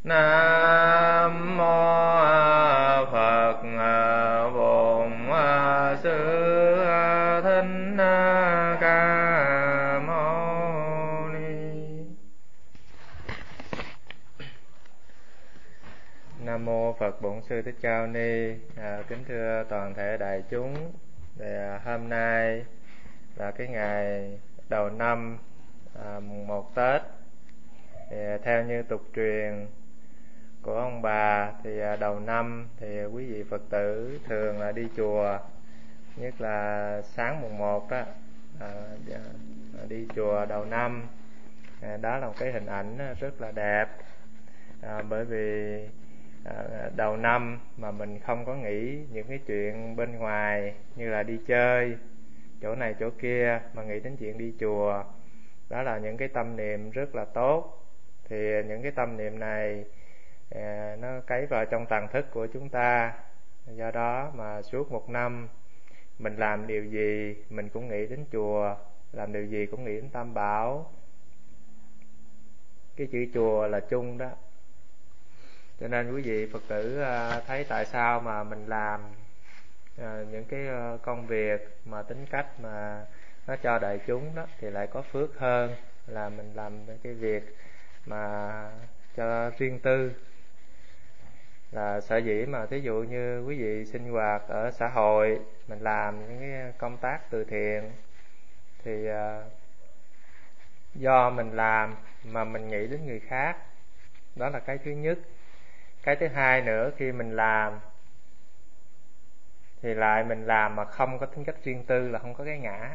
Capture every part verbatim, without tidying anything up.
Nam mô Phật Bổn Sư Thích Ca Mâu Ni. Nam mô Phật Bổn Sư Thích Ca Mâu Ni. À, kính thưa toàn thể đại chúng, thì à, hôm nay là cái ngày đầu năm, à, mùng một Tết. Thì à, theo như tục truyền của ông bà thì à, đầu năm thì quý vị Phật tử thường là đi chùa, nhất là sáng mùng một đó, à, đi chùa đầu năm. À, đó là một cái hình ảnh rất là đẹp, à, bởi vì à, đầu năm mà mình không có nghĩ những cái chuyện bên ngoài như là đi chơi chỗ này chỗ kia, mà nghĩ đến chuyện đi chùa. Đó là những cái tâm niệm rất là tốt. Thì những cái tâm niệm này à, nó cấy vào trong tàng thức của chúng ta. Do đó mà suốt một năm mình làm điều gì mình cũng nghĩ đến chùa, làm điều gì cũng nghĩ đến Tam Bảo. Cái chữ chùa là chung đó. Cho nên quý vị Phật tử à, thấy tại sao mà mình làm à, những cái công việc mà tính cách mà nó cho đại chúng đó thì lại có phước hơn là mình làm cái việc mà cho riêng tư. Là sở dĩ mà thí dụ như quý vị sinh hoạt ở xã hội, mình làm những cái công tác từ thiện thì à, do mình làm mà mình nghĩ đến người khác. Đó là cái thứ nhất. Cái thứ hai nữa, khi mình làm thì lại mình làm mà không có tính cách riêng tư, là không có cái ngã.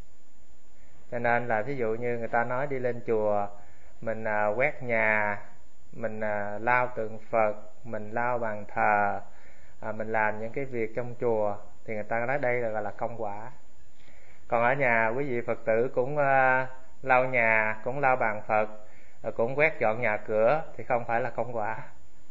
Cho nên là thí dụ như người ta nói đi lên chùa, mình à, quét nhà, mình à, lau tượng Phật, mình lau bàn thờ, à, mình làm những cái việc trong chùa, thì người ta nói đây là gọi là công quả. Còn ở nhà quý vị Phật tử cũng à, lau nhà, cũng lau bàn Phật, cũng quét dọn nhà cửa, thì không phải là công quả.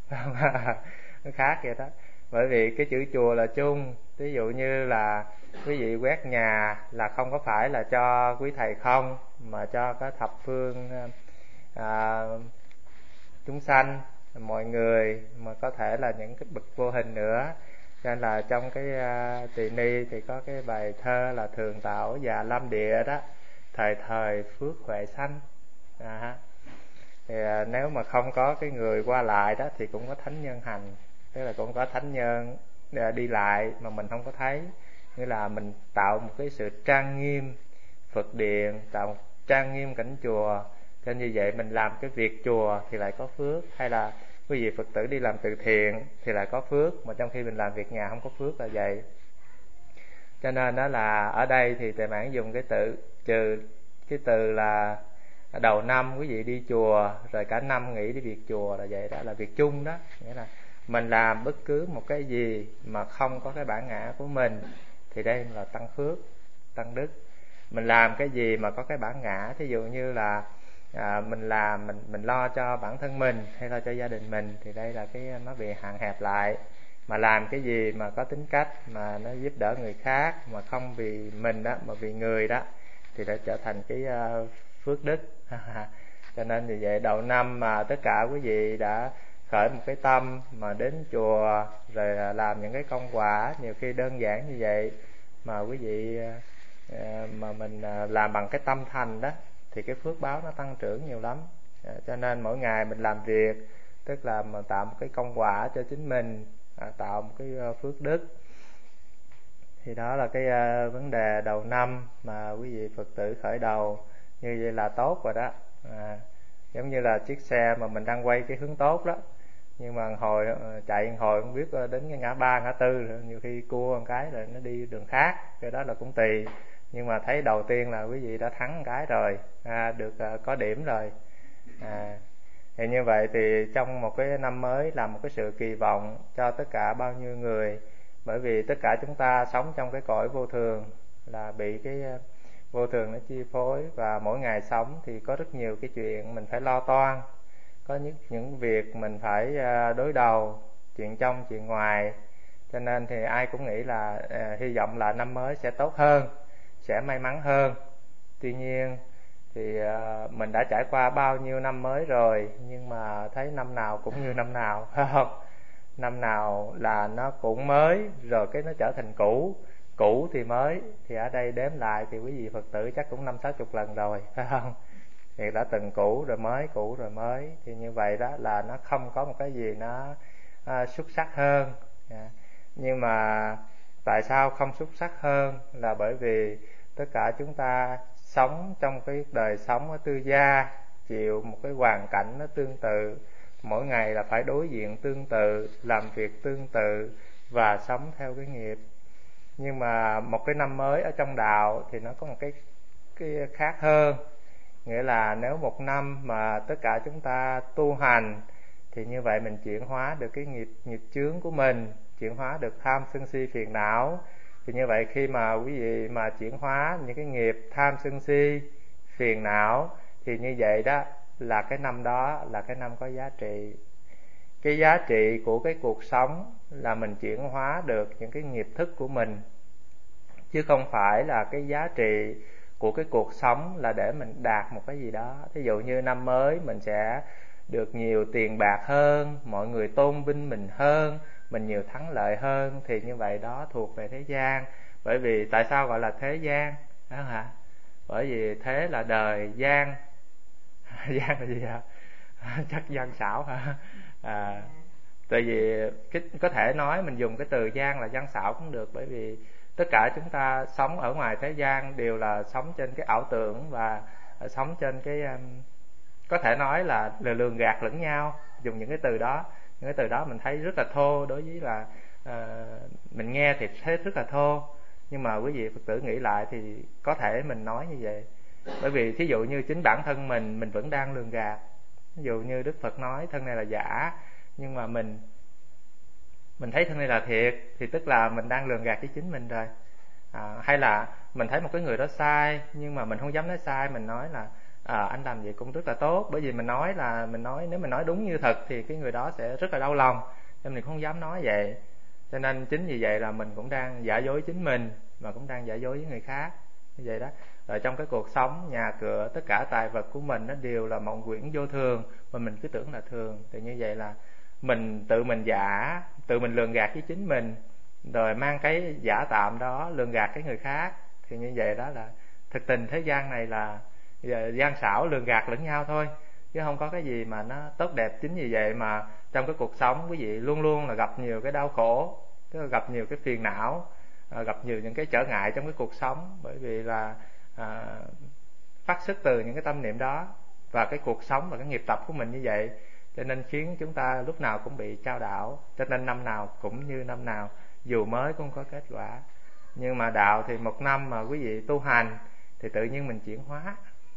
Nó khác vậy đó. Bởi vì cái chữ chùa là chung. Ví dụ như là quý vị quét nhà là không có phải là cho quý thầy không, mà cho cái thập phương à, chúng sanh, mọi người, mà có thể là những cái bậc vô hình nữa. Cho nên là trong cái uh, tỳ ni thì có cái bài thơ là thường tạo già lâm địa đó, thời thời phước huệ sanh. À, thì uh, nếu mà không có cái người qua lại đó thì cũng có thánh nhân hành, tức là cũng có thánh nhân uh, đi lại mà mình không có thấy. Nghĩa là mình tạo một cái sự trang nghiêm Phật điện, tạo một trang nghiêm cảnh chùa. Cho như vậy mình làm cái việc chùa thì lại có phước. Hay là quý vị Phật tử đi làm từ thiện thì lại có phước, mà trong khi mình làm việc nhà không có phước là vậy. Cho nên đó là ở đây thì Tề Mãn dùng cái từ trừ cái từ là đầu năm quý vị đi chùa, rồi cả năm nghĩ đi việc chùa là vậy đó, là việc chung đó. Nghĩa là mình làm bất cứ một cái gì mà không có cái bản ngã của mình thì đây là tăng phước, tăng đức. Mình làm cái gì mà có cái bản ngã, thí dụ như là à, mình làm mình mình lo cho bản thân mình hay lo cho gia đình mình, thì đây là cái nó bị hạn hẹp lại. Mà làm cái gì mà có tính cách mà nó giúp đỡ người khác, mà không vì mình đó mà vì người đó, thì đã trở thành cái uh, phước đức. Cho nên vì vậy đầu năm mà tất cả quý vị đã khởi một cái tâm mà đến chùa rồi làm những cái công quả, nhiều khi đơn giản như vậy mà quý vị mà mình làm bằng cái tâm thành đó, thì cái phước báo nó tăng trưởng nhiều lắm. Cho nên mỗi ngày mình làm việc, tức là mà tạo một cái công quả cho chính mình, tạo một cái phước đức. Thì đó là cái vấn đề đầu năm mà quý vị Phật tử khởi đầu như vậy là tốt rồi đó. À, giống như là chiếc xe mà mình đang quay cái hướng tốt đó, nhưng mà hồi chạy hồi không biết đến cái ngã ba ngã tư rồi, nhiều khi cua một cái rồi nó đi đường khác, cái đó là cũng tùy. Nhưng mà thấy đầu tiên là quý vị đã thắng một cái rồi, à, được uh, có điểm rồi. À, thì như vậy thì trong một cái năm mới là một cái sự kỳ vọng cho tất cả bao nhiêu người. Bởi vì tất cả chúng ta sống trong cái cõi vô thường, là bị cái vô thường nó chi phối, và mỗi ngày sống thì có rất nhiều cái chuyện mình phải lo toan, có những những việc mình phải đối đầu, chuyện trong chuyện ngoài. Cho nên thì ai cũng nghĩ là uh, hy vọng là năm mới sẽ tốt hơn, sẽ may mắn hơn. Tuy nhiên thì uh, mình đã trải qua bao nhiêu năm mới rồi, nhưng mà thấy năm nào cũng như năm nào, phải không? Năm nào là nó cũng mới, rồi cái nó trở thành cũ, cũ thì mới. Thì ở đây đếm lại thì quý vị Phật tử chắc cũng năm sáu chục lần rồi, phải không? Thì đã từng cũ rồi mới, cũ rồi mới. Thì như vậy đó là nó không có một cái gì nó à, xuất sắc hơn. à. Nhưng mà tại sao không xuất sắc hơn? Là bởi vì tất cả chúng ta sống trong cái đời sống ở tư gia, chịu một cái hoàn cảnh nó tương tự, mỗi ngày là phải đối diện tương tự, làm việc tương tự và sống theo cái nghiệp. Nhưng mà một cái năm mới ở trong đạo thì nó có một cái, cái khác hơn. Nghĩa là nếu một năm mà tất cả chúng ta tu hành thì như vậy mình chuyển hóa được cái nghiệp nghiệp chướng của mình, chuyển hóa được tham sân si phiền não. Thì như vậy khi mà quý vị mà chuyển hóa những cái nghiệp tham sân si phiền não thì như vậy đó là cái năm đó là cái năm có giá trị. Cái giá trị của cái cuộc sống là mình chuyển hóa được những cái nghiệp thức của mình, chứ không phải là cái giá trị của cái cuộc sống là để mình đạt một cái gì đó. Thí dụ như năm mới mình sẽ được nhiều tiền bạc hơn, mọi người tôn vinh mình hơn, mình nhiều thắng lợi hơn, thì như vậy đó thuộc về thế gian. Bởi vì tại sao gọi là thế gian đó hả? Bởi vì thế là đời, gian gian là gì hả? Chắc gian xảo hả? À, tại vì cái, có thể nói mình dùng cái từ gian là gian xảo cũng được, bởi vì tất cả chúng ta sống ở ngoài thế gian đều là sống trên cái ảo tưởng và sống trên cái um, có thể nói là lường gạt lẫn nhau, dùng những cái từ đó. Những cái từ đó mình thấy rất là thô, đối với là uh, mình nghe thì thấy rất là thô, nhưng mà quý vị Phật tử nghĩ lại thì có thể mình nói như vậy. Bởi vì thí dụ như chính bản thân mình mình vẫn đang lường gạt. Ví dụ như Đức Phật nói thân này là giả, nhưng mà mình mình thấy thân này là thiệt, thì tức là mình đang lường gạt với chính mình rồi. À, hay là mình thấy một cái người đó sai, nhưng mà mình không dám nói sai, mình nói là à, anh làm vậy cũng rất là tốt. Bởi vì mình nói là mình nói nếu mình nói đúng như thật thì cái người đó sẽ rất là đau lòng, nên mình không dám nói vậy. Cho nên chính vì vậy là mình cũng đang giả dối chính mình, mà cũng đang giả dối với người khác như vậy đó. Rồi trong cái cuộc sống, nhà cửa, tất cả tài vật của mình nó đều là mộng quyển vô thường, mà mình cứ tưởng là thường. Thì như vậy là mình tự mình giả, tự mình lường gạt với chính mình, rồi mang cái giả tạm đó lường gạt cái người khác. Thì như vậy đó là thực tình thế gian này là gian xảo, lường gạt lẫn nhau thôi, chứ không có cái gì mà nó tốt đẹp. Chính vì vậy mà trong cái cuộc sống quý vị luôn luôn là gặp nhiều cái đau khổ, tức là gặp nhiều cái phiền não, gặp nhiều những cái trở ngại trong cái cuộc sống, bởi vì là à, phát xuất từ những cái tâm niệm đó và cái cuộc sống và cái nghiệp tập của mình như vậy, cho nên khiến chúng ta lúc nào cũng bị chao đảo. Cho nên năm nào cũng như năm nào, dù mới cũng có kết quả. Nhưng mà đạo thì một năm mà quý vị tu hành thì tự nhiên mình chuyển hóa.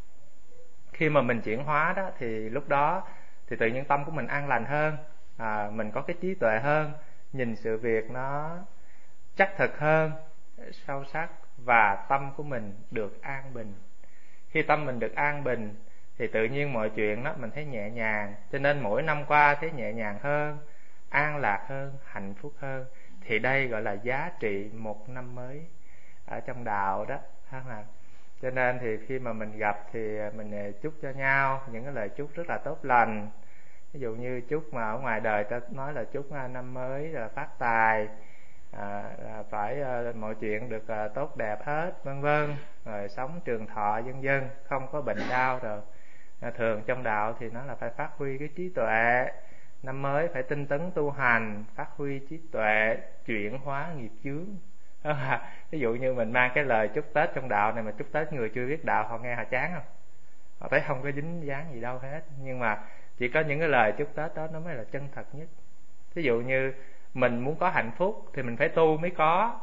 Khi mà mình chuyển hóa đó thì lúc đó thì tự nhiên tâm của mình an lành hơn, à, mình có cái trí tuệ hơn, nhìn sự việc nó chắc thực hơn, sâu sắc, và tâm của mình được an bình. Khi tâm mình được an bình thì tự nhiên mọi chuyện đó mình thấy nhẹ nhàng. Cho nên mỗi năm qua thấy nhẹ nhàng hơn, an lạc hơn, hạnh phúc hơn. Thì đây gọi là giá trị một năm mới ở trong đạo đó. Cho nên thì khi mà mình gặp thì mình chúc cho nhau những cái lời chúc rất là tốt lành. Ví dụ như chúc mà ở ngoài đời ta nói là chúc năm mới là phát tài, à, là phải à, mọi chuyện được à, tốt đẹp hết, vân vân, rồi sống trường thọ vân vân, không có bệnh đau rồi. À, thường trong đạo thì nó là phải phát huy cái trí tuệ, năm mới phải tinh tấn tu hành, phát huy trí tuệ, chuyển hóa nghiệp chướng. Ví dụ như mình mang cái lời chúc Tết trong đạo này mà chúc Tết người chưa biết đạo, họ nghe họ chán không? Họ thấy không có dính dáng gì đâu hết. Nhưng mà chỉ có những cái lời chúc Tết đó nó mới là chân thật nhất. Ví dụ như mình muốn có hạnh phúc thì mình phải tu mới có,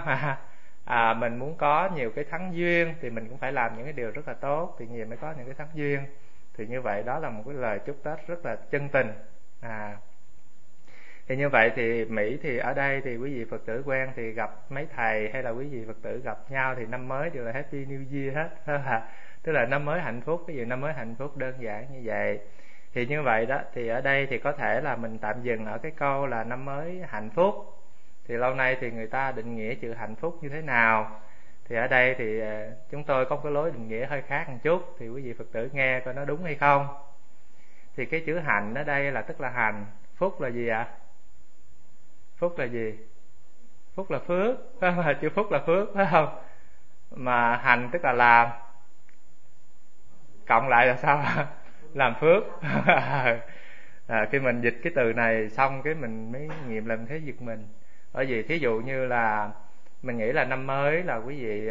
à, mình muốn có nhiều cái thắng duyên thì mình cũng phải làm những cái điều rất là tốt, thì nhiều mới có những cái thắng duyên. Thì như vậy đó là một cái lời chúc Tết rất là chân tình. À, thì như vậy thì Mỹ thì ở đây thì quý vị Phật tử quen thì gặp mấy thầy, hay là quý vị Phật tử gặp nhau thì năm mới đều là Happy New Year hết, tức là năm mới hạnh phúc. Cái gì năm mới hạnh phúc đơn giản như vậy. Thì như vậy đó, thì ở đây thì có thể là mình tạm dừng ở cái câu là năm mới hạnh phúc. Thì lâu nay thì người ta định nghĩa chữ hạnh phúc như thế nào? Thì ở đây thì chúng tôi có cái lối định nghĩa hơi khác một chút, thì quý vị Phật tử nghe coi nó đúng hay không. Thì cái chữ hạnh ở đây là tức là hành, phúc là gì ạ? Phúc là gì? Phúc là phước, phải không? Chữ phúc là phước, phải không? Mà hành tức là làm, cộng lại là sao? Làm phước. À, khi mình dịch cái từ này xong cái mình mới nghiệm làm thế giật mình. Bởi vì thí dụ như là mình nghĩ là năm mới là quý vị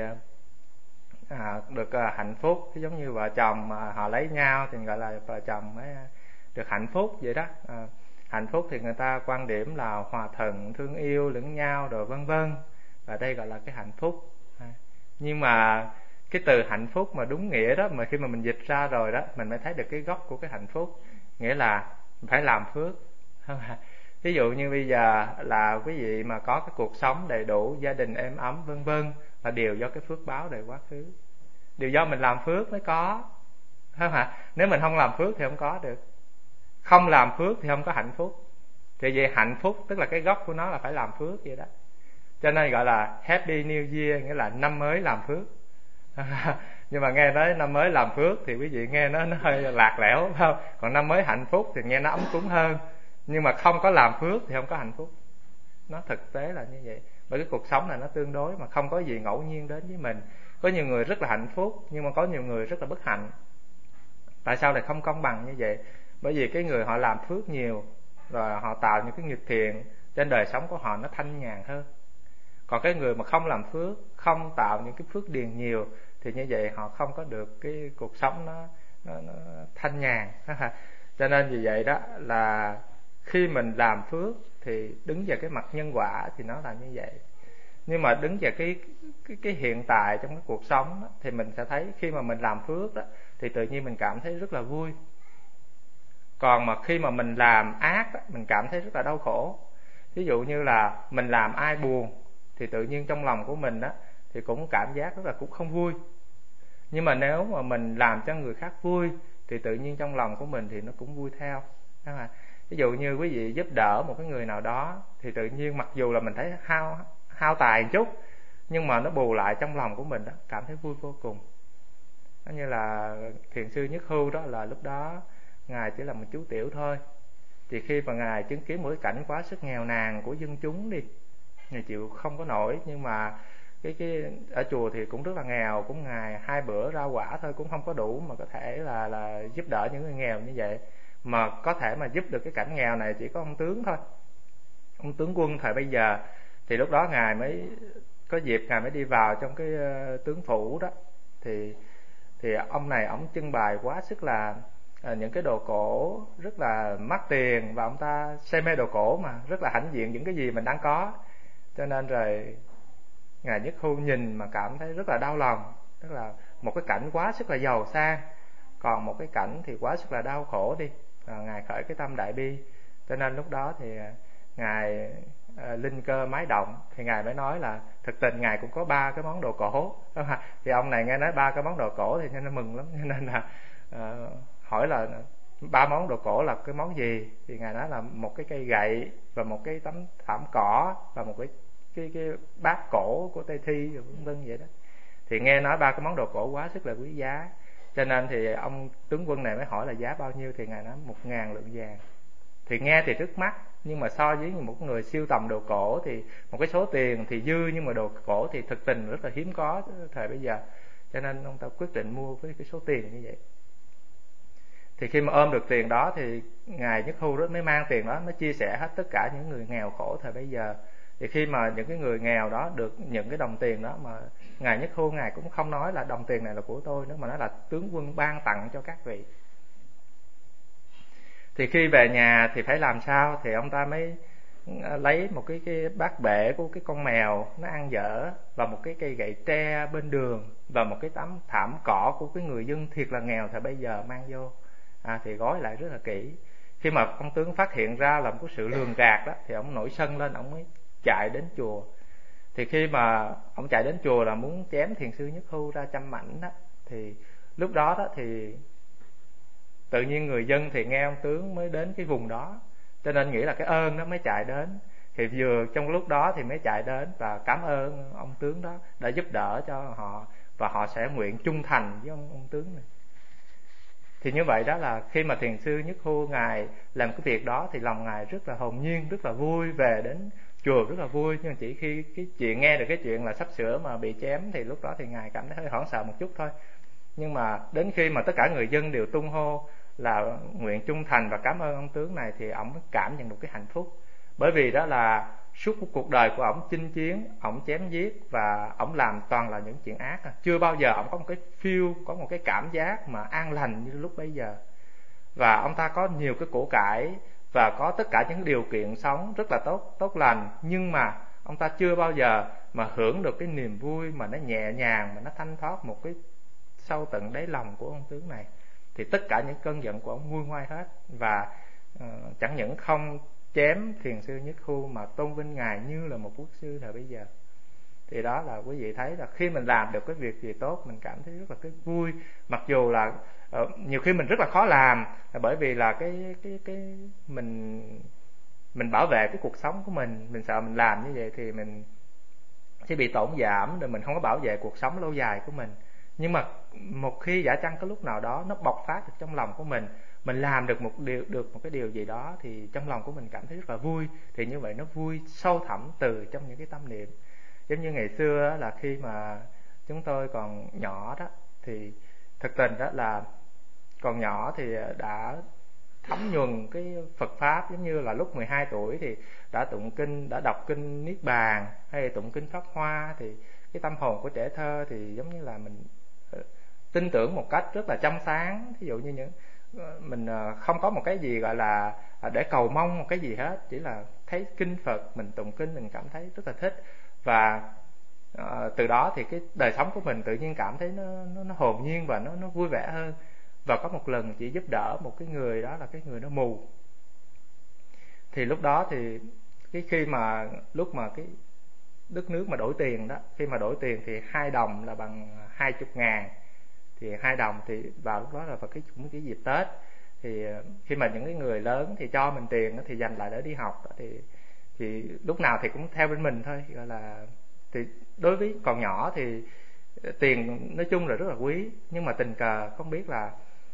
à, được à, hạnh phúc, giống như vợ chồng mà họ lấy nhau thì gọi là vợ chồng mới được hạnh phúc vậy đó. À, hạnh phúc thì người ta quan điểm là hòa thuận, thương yêu lẫn nhau rồi vân vân, và đây gọi là cái hạnh phúc. À, nhưng mà cái từ hạnh phúc mà đúng nghĩa đó, mà khi mà mình dịch ra rồi đó, mình mới thấy được cái gốc của cái hạnh phúc, nghĩa là phải làm phước. Ví dụ như bây giờ là quý vị mà có cái cuộc sống đầy đủ, gia đình êm ấm vân vân, là đều do cái phước báo đời quá khứ, đều do mình làm phước mới có, phải không ạ? Nếu mình không làm phước thì không có được, không làm phước thì không có hạnh phúc. Thì vậy hạnh phúc tức là cái gốc của nó là phải làm phước vậy đó. Cho nên gọi là Happy New Year, nghĩa là năm mới làm phước. Nhưng mà nghe nói năm mới làm phước thì quý vị nghe nó, nó hơi lạc lẽo, phải không? Còn năm mới hạnh phúc thì nghe nó ấm cúng hơn. Nhưng mà không có làm phước thì không có hạnh phúc. Nó thực tế là như vậy. Bởi cái cuộc sống này nó tương đối, mà không có gì ngẫu nhiên đến với mình. Có nhiều người rất là hạnh phúc, nhưng mà có nhiều người rất là bất hạnh. Tại sao lại không công bằng như vậy? Bởi vì cái người họ làm phước nhiều, rồi họ tạo những cái nghiệp thiện, trên đời sống của họ nó thanh nhàn hơn. Còn cái người mà không làm phước, không tạo những cái phước điền nhiều, thì như vậy họ không có được cái cuộc sống nó, nó, nó thanh nhàn. Cho nên vì vậy đó là khi mình làm phước thì đứng về cái mặt nhân quả thì nó là như vậy. Nhưng mà đứng về cái cái, cái hiện tại trong cái cuộc sống đó, thì mình sẽ thấy khi mà mình làm phước đó thì tự nhiên mình cảm thấy rất là vui. Còn mà khi mà mình làm ác đó, mình cảm thấy rất là đau khổ. Ví dụ như là mình làm ai buồn thì tự nhiên trong lòng của mình đó thì cũng cảm giác rất là cũng không vui. Nhưng mà nếu mà mình làm cho người khác vui thì tự nhiên trong lòng của mình thì nó cũng vui theo. Ví dụ như quý vị giúp đỡ một cái người nào đó thì tự nhiên mặc dù là mình thấy hao hao tài một chút, nhưng mà nó bù lại trong lòng của mình đó, cảm thấy vui vô cùng. Đó như là thiền sư Nhất Hưu đó, là lúc đó ngài chỉ là một chú tiểu thôi. Thì khi mà ngài chứng kiến một cái cảnh quá sức nghèo nàn của dân chúng đi, ngài chịu không có nổi. Nhưng mà cái cái ở chùa thì cũng rất là nghèo, cũng ngày hai bữa rau quả thôi cũng không có đủ mà có thể là là giúp đỡ những người nghèo như vậy. Mà có thể mà giúp được cái cảnh nghèo này chỉ có ông tướng thôi, ông tướng quân thời bây giờ. Thì lúc đó ngài mới có dịp, ngài mới đi vào trong cái uh, tướng phủ đó. Thì thì ông này ông trưng bày quá sức là à, những cái đồ cổ rất là mắc tiền, và ông ta say mê đồ cổ mà rất là hãnh diện những cái gì mình đang có. Cho nên rồi ngài Nhất Hưu nhìn mà cảm thấy rất là đau lòng, tức là một cái cảnh quá sức là giàu sang, còn một cái cảnh thì quá sức là đau khổ đi. À, ngài khởi cái tâm đại bi. Cho nên lúc đó thì ngài à, linh cơ mái động, thì ngài mới nói là thực tình ngài cũng có ba cái món đồ cổ. Thì ông này nghe nói ba cái món đồ cổ thì nên mừng lắm, cho nên là à, hỏi là ba món đồ cổ là cái món gì. Thì ngài nói là một cái cây gậy và một cái tấm thảm cỏ và một cái cái cái bát cổ của Tây Thi rồi vân vân vậy đó. Thì nghe nói ba cái món đồ cổ quá sức là quý giá, cho nên thì ông tướng quân này mới hỏi là giá bao nhiêu. Thì ngài nói một ngàn lượng vàng. Thì nghe thì trước mắt, nhưng mà so với một người siêu tầm đồ cổ thì một cái số tiền thì dư, nhưng mà đồ cổ thì thực tình rất là hiếm có thời bây giờ. Cho nên ông ta quyết định mua với cái số tiền như vậy. Thì khi mà ôm được tiền đó thì ngài Nhất Hưu đó mới mang tiền đó, mới chia sẻ hết tất cả những người nghèo khổ thời bây giờ. Thì khi mà những cái người nghèo đó được những cái đồng tiền đó, mà ngài Nhất Hưu ngài cũng không nói là đồng tiền này là của tôi nữa, mà nói là tướng quân ban tặng cho các vị. Thì khi về nhà thì phải làm sao? Thì ông ta mới lấy một cái, cái bát bể của cái con mèo nó ăn dở, và một cái cây gậy tre bên đường, và một cái tấm thảm cỏ của cái người dân thiệt là nghèo thời bây giờ mang vô. À, thì gói lại rất là kỹ. Khi mà ông tướng phát hiện ra là một cái sự lường gạt đó, thì ông nổi sân lên, ông mới chạy đến chùa. Thì khi mà ông chạy đến chùa là muốn chém thiền sư Nhất Hưu ra trăm mảnh đó, thì lúc đó đó thì tự nhiên người dân thì nghe ông tướng mới đến cái vùng đó, cho nên nghĩ là cái ơn nó mới chạy đến. Thì vừa trong lúc đó thì mới chạy đến và cảm ơn ông tướng đó đã giúp đỡ cho họ, và họ sẽ nguyện trung thành với ông, ông tướng này. Thì như vậy đó là khi mà thiền sư Nhất Hưu ngài làm cái việc đó thì lòng ngài rất là hồn nhiên, rất là vui, về đến chùa rất là vui. Nhưng chỉ khi cái chuyện nghe được cái chuyện là sắp sửa mà bị chém thì lúc đó thì ngài cảm thấy hơi hoảng sợ một chút thôi. Nhưng mà đến khi mà tất cả người dân đều tung hô là nguyện trung thành và cảm ơn ông tướng này thì ông mới cảm nhận một cái hạnh phúc. Bởi vì đó là suốt cuộc đời của ổng chinh chiến, ổng chém giết và ổng làm toàn là những chuyện ác. Chưa bao giờ ổng có một cái feel, có một cái cảm giác mà an lành như lúc bấy giờ. Và ông ta có nhiều cái của cải và có tất cả những điều kiện sống rất là tốt, tốt lành, nhưng mà ông ta chưa bao giờ mà hưởng được cái niềm vui mà nó nhẹ nhàng, mà nó thanh thoát một cái sâu tận đáy lòng của ông tướng này. Thì tất cả những cơn giận của ông nguôi ngoai hết, và uh, chẳng những không chém thiền sư Nhất Hưu mà tôn vinh ngài như là một quốc sư thời bây giờ. Thì đó là quý vị thấy là khi mình làm được cái việc gì tốt, mình cảm thấy rất là cái vui. Mặc dù là uh, nhiều khi mình rất là khó làm, là bởi vì là cái cái cái mình mình bảo vệ cái cuộc sống của mình, mình sợ mình làm như vậy thì mình sẽ bị tổn giảm, rồi mình không có bảo vệ cuộc sống lâu dài của mình. Nhưng mà một khi giả chăng có lúc nào đó nó bộc phát được trong lòng của mình, mình làm được một điều được một cái điều gì đó thì trong lòng của mình cảm thấy rất là vui. Thì như vậy nó vui sâu thẳm từ trong những cái tâm niệm. Giống như ngày xưa là khi mà chúng tôi còn nhỏ đó, thì thực tình đó là còn nhỏ thì đã thấm nhuần cái Phật pháp. Giống như là lúc mười hai tuổi thì đã tụng kinh, đã đọc kinh Niết Bàn hay tụng kinh Pháp Hoa, thì cái tâm hồn của trẻ thơ thì giống như là mình tin tưởng một cách rất là trong sáng. Ví dụ như những mình không có một cái gì gọi là để cầu mong một cái gì hết, chỉ là thấy kinh Phật, mình tụng kinh mình cảm thấy rất là thích. Và uh, từ đó thì cái đời sống của mình tự nhiên cảm thấy nó nó, nó hồn nhiên và nó nó vui vẻ hơn. Và có một lần chỉ giúp đỡ một cái người, đó là cái người nó mù. Thì lúc đó thì cái khi mà lúc mà cái đất nước mà đổi tiền đó, khi mà đổi tiền thì hai đồng là bằng hai chục ngàn. Thì hai đồng thì vào lúc đó là vào cái cũng cái dịp Tết, thì khi mà những cái người lớn thì cho mình tiền thì dành lại để đi học đó, thì thì lúc nào thì cũng theo bên mình thôi, gọi là thì đối với còn nhỏ thì tiền nói chung là rất là quý. Nhưng mà tình cờ không biết là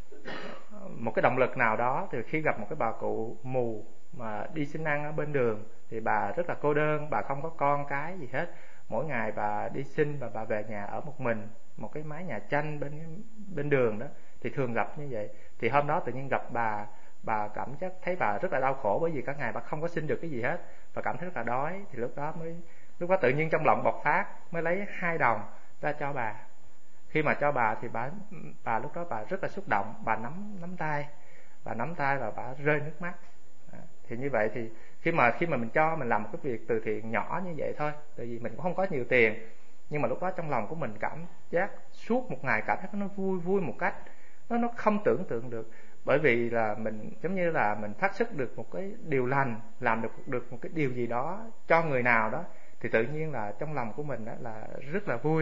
một cái động lực nào đó, thì khi gặp một cái bà cụ mù mà đi xin ăn ở bên đường, thì bà rất là cô đơn, bà không có con cái gì hết. Mỗi ngày bà đi xin và bà về nhà ở một mình, một cái mái nhà tranh bên bên đường đó, thì thường gặp như vậy. Thì hôm đó tự nhiên gặp bà, bà cảm giác thấy bà rất là đau khổ, bởi vì cả ngày bà không có xin được cái gì hết và cảm thấy rất là đói. Thì lúc đó mới lúc đó tự nhiên trong lòng bộc phát, mới lấy hai đồng ra cho bà. Khi mà cho bà thì bà bà lúc đó bà rất là xúc động, bà nắm nắm tay, bà nắm tay và bà rơi nước mắt. Thì như vậy thì khi mà khi mà mình cho, mình làm một cái việc từ thiện nhỏ như vậy thôi, tại vì mình cũng không có nhiều tiền, nhưng mà lúc đó trong lòng của mình cảm giác suốt một ngày cảm thấy nó vui vui một cách nó nó không tưởng tượng được. Bởi vì là mình giống như là mình phát xuất được một cái điều lành, làm được được một cái điều gì đó cho người nào đó, thì tự nhiên là trong lòng của mình đó là rất là vui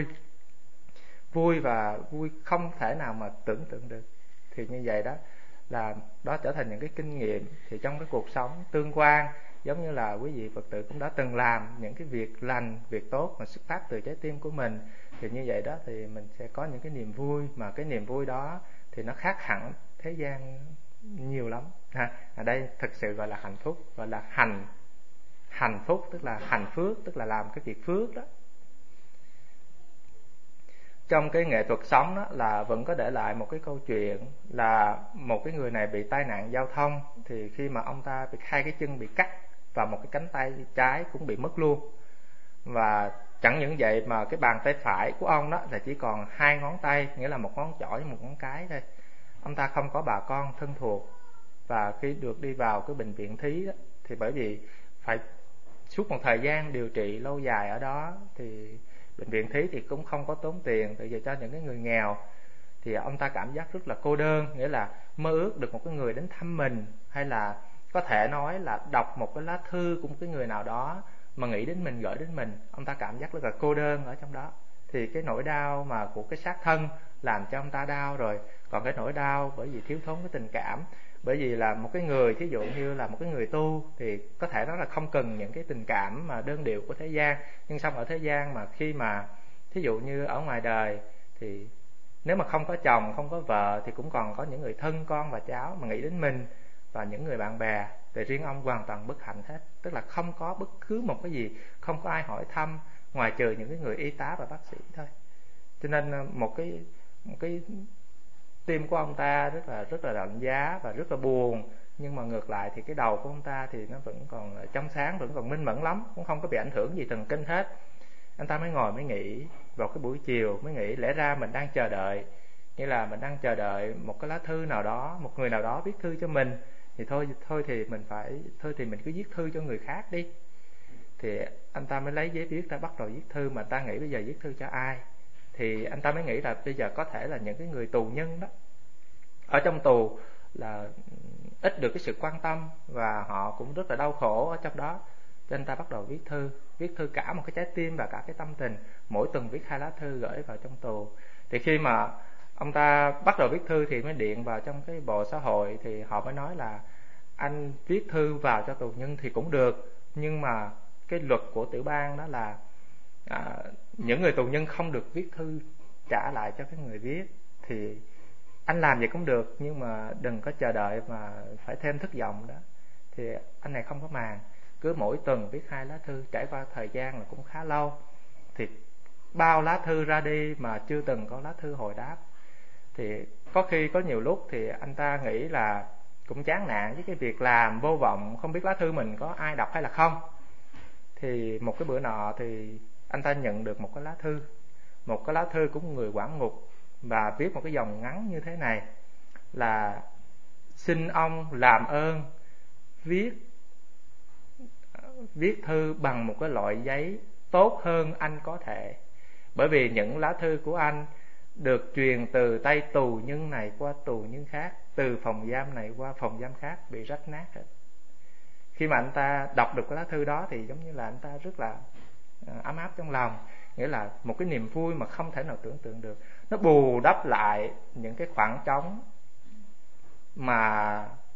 vui và vui không thể nào mà tưởng tượng được. Thì như vậy đó là đó trở thành những cái kinh nghiệm. Thì trong cái cuộc sống tương quan, giống như là quý vị Phật tử cũng đã từng làm những cái việc lành, việc tốt mà xuất phát từ trái tim của mình, thì như vậy đó thì mình sẽ có những cái niềm vui, mà cái niềm vui đó thì nó khác hẳn thế gian nhiều lắm ha. Ở đây thực sự gọi là hạnh phúc, gọi là hành hành phúc, tức là hành phước, tức là làm cái việc phước đó. Trong cái nghệ thuật sống đó là vẫn có để lại một cái câu chuyện là một cái người này bị tai nạn giao thông. Thì khi mà ông ta bị hai cái chân bị cắt và một cái cánh tay trái cũng bị mất luôn. Và chẳng những vậy mà cái bàn tay phải của ông đó là chỉ còn hai ngón tay, nghĩa là một ngón trỏ với một ngón cái thôi. Ông ta không có bà con thân thuộc. Và khi được đi vào cái bệnh viện thí đó, thì bởi vì phải suốt một thời gian điều trị lâu dài ở đó, thì bệnh viện thí thì cũng không có tốn tiền, tại vì cho những cái người nghèo. Thì ông ta cảm giác rất là cô đơn, nghĩa là mơ ước được một cái người đến thăm mình, hay là có thể nói là đọc một cái lá thư của một cái người nào đó mà nghĩ đến mình, gửi đến mình. Ông ta cảm giác rất là cô đơn ở trong đó. Thì cái nỗi đau mà của cái xác thân làm cho ông ta đau rồi, còn cái nỗi đau bởi vì thiếu thốn cái tình cảm Bởi vì là một cái người, thí dụ như là một cái người tu thì có thể nói là không cần những cái tình cảm mà đơn điệu của thế gian, nhưng xong ở thế gian mà khi mà thí dụ như ở ngoài đời thì nếu mà không có chồng, không có vợ thì cũng còn có những người thân, con và cháu mà nghĩ đến mình, và những người bạn bè. Thì riêng ông hoàn toàn bất hạnh hết, tức là không có bất cứ một cái gì, không có ai hỏi thăm ngoài trừ những cái người y tá và bác sĩ thôi. Cho nên một cái một cái tim của ông ta rất là rất là lạnh giá và rất là buồn, nhưng mà ngược lại thì cái đầu của ông ta thì nó vẫn còn trong sáng, vẫn còn minh mẫn lắm, cũng không có bị ảnh hưởng gì thần kinh hết. Anh ta mới ngồi mới nghĩ vào cái buổi chiều, mới nghĩ lẽ ra mình đang chờ đợi, nghĩa là mình đang chờ đợi một cái lá thư nào đó, một người nào đó viết thư cho mình, thì thôi thôi thì mình phải thôi thì mình cứ viết thư cho người khác đi. Thì anh ta mới lấy giấy viết ra bắt đầu viết thư, mà ta nghĩ bây giờ viết thư cho ai? Thì anh ta mới nghĩ là bây giờ có thể là những cái người tù nhân đó, ở trong tù là ít được cái sự quan tâm và họ cũng rất là đau khổ ở trong đó. Cho anh ta bắt đầu viết thư, viết thư cả một cái trái tim và cả cái tâm tình, mỗi tuần viết hai lá thư gửi vào trong tù. Thì khi mà ông ta bắt đầu viết thư thì mới điện vào trong cái bộ xã hội, thì họ mới nói là anh viết thư vào cho tù nhân thì cũng được, nhưng mà cái luật của tiểu bang đó là à, những người tù nhân không được viết thư trả lại cho cái người viết. Thì anh làm vậy cũng được, nhưng mà đừng có chờ đợi mà phải thêm thất vọng đó. Thì anh này không có màng, cứ mỗi tuần viết hai lá thư, trải qua thời gian là cũng khá lâu. Thì bao lá thư ra đi mà chưa từng có lá thư hồi đáp. Thì có khi có nhiều lúc thì anh ta nghĩ là cũng chán nản với cái việc làm vô vọng, không biết lá thư mình có ai đọc hay là không. Thì một cái bữa nọ thì anh ta nhận được một cái lá thư, một cái lá thư của một người quản ngục, và viết một cái dòng ngắn như thế này là: xin ông làm ơn viết viết thư bằng một cái loại giấy tốt hơn anh có thể, bởi vì những lá thư của anh được truyền từ tay tù nhân này qua tù nhân khác, từ phòng giam này qua phòng giam khác, bị rách nát hết. Khi mà anh ta đọc được cái lá thư đó thì giống như là anh ta rất là ấm áp trong lòng, nghĩa là một cái niềm vui mà không thể nào tưởng tượng được. Nó bù đắp lại những cái khoảng trống mà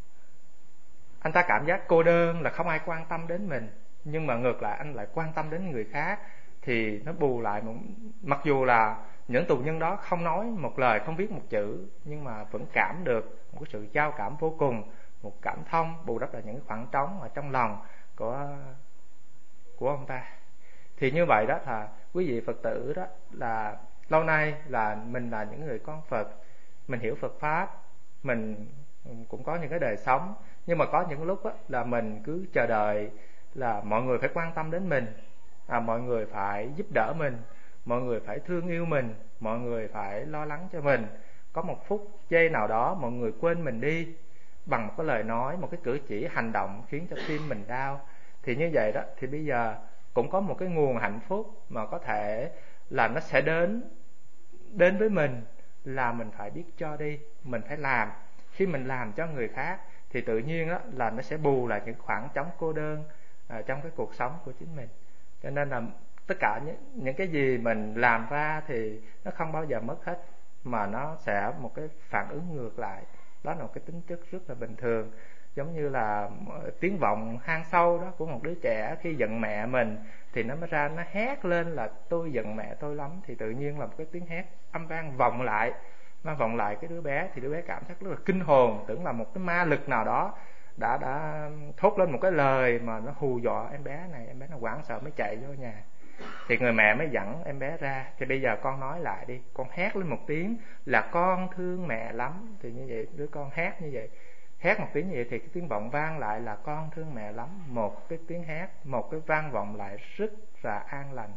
anh ta cảm giác cô đơn, là không ai quan tâm đến mình, nhưng mà ngược lại anh lại quan tâm đến người khác. Thì nó bù lại một, mặc dù là những tù nhân đó không nói một lời, không viết một chữ, nhưng mà vẫn cảm được một cái sự giao cảm vô cùng, một cảm thông, bù đắp lại những khoảng trống ở trong lòng của của ông ta. Thì như vậy đó là quý vị Phật tử đó, là lâu nay là mình là những người con Phật, mình hiểu Phật Pháp, mình cũng có những cái đời sống, nhưng mà có những lúc đó, là mình cứ chờ đợi là mọi người phải quan tâm đến mình, à, mọi người phải giúp đỡ mình, mọi người phải thương yêu mình, mọi người phải lo lắng cho mình. Có một phút giây nào đó mọi người quên mình đi bằng một cái lời nói, một cái cử chỉ, hành động khiến cho tim mình đau. Thì như vậy đó, thì bây giờ cũng có một cái nguồn hạnh phúc mà có thể là nó sẽ đến đến với mình, là mình phải biết cho đi, mình phải làm. Khi mình làm cho người khác thì tự nhiên đó là nó sẽ bù lại những khoảng trống cô đơn à, trong cái cuộc sống của chính mình. Cho nên là tất cả những, những cái gì mình làm ra thì nó không bao giờ mất hết, mà nó sẽ một cái phản ứng ngược lại. Đó là một cái tính chất rất là bình thường, giống như là tiếng vọng hang sâu đó của một đứa trẻ khi giận mẹ mình thì nó mới ra, nó hét lên là tôi giận mẹ tôi lắm, thì tự nhiên là một cái tiếng hét âm vang vọng lại, nó vọng lại cái đứa bé, thì đứa bé cảm giác rất là kinh hồn, tưởng là một cái ma lực nào đó đã đã thốt lên một cái lời mà nó hù dọa em bé này. Em bé nó hoảng sợ mới chạy vô nhà, thì người mẹ mới dẫn em bé ra. Thì bây giờ con nói lại đi, con hét lên một tiếng là con thương mẹ lắm. Thì như vậy đứa con hét như vậy, hét một tiếng như vậy thì cái tiếng vọng vang lại là con thương mẹ lắm. Một cái tiếng hét, một cái vang vọng lại rất là an lành.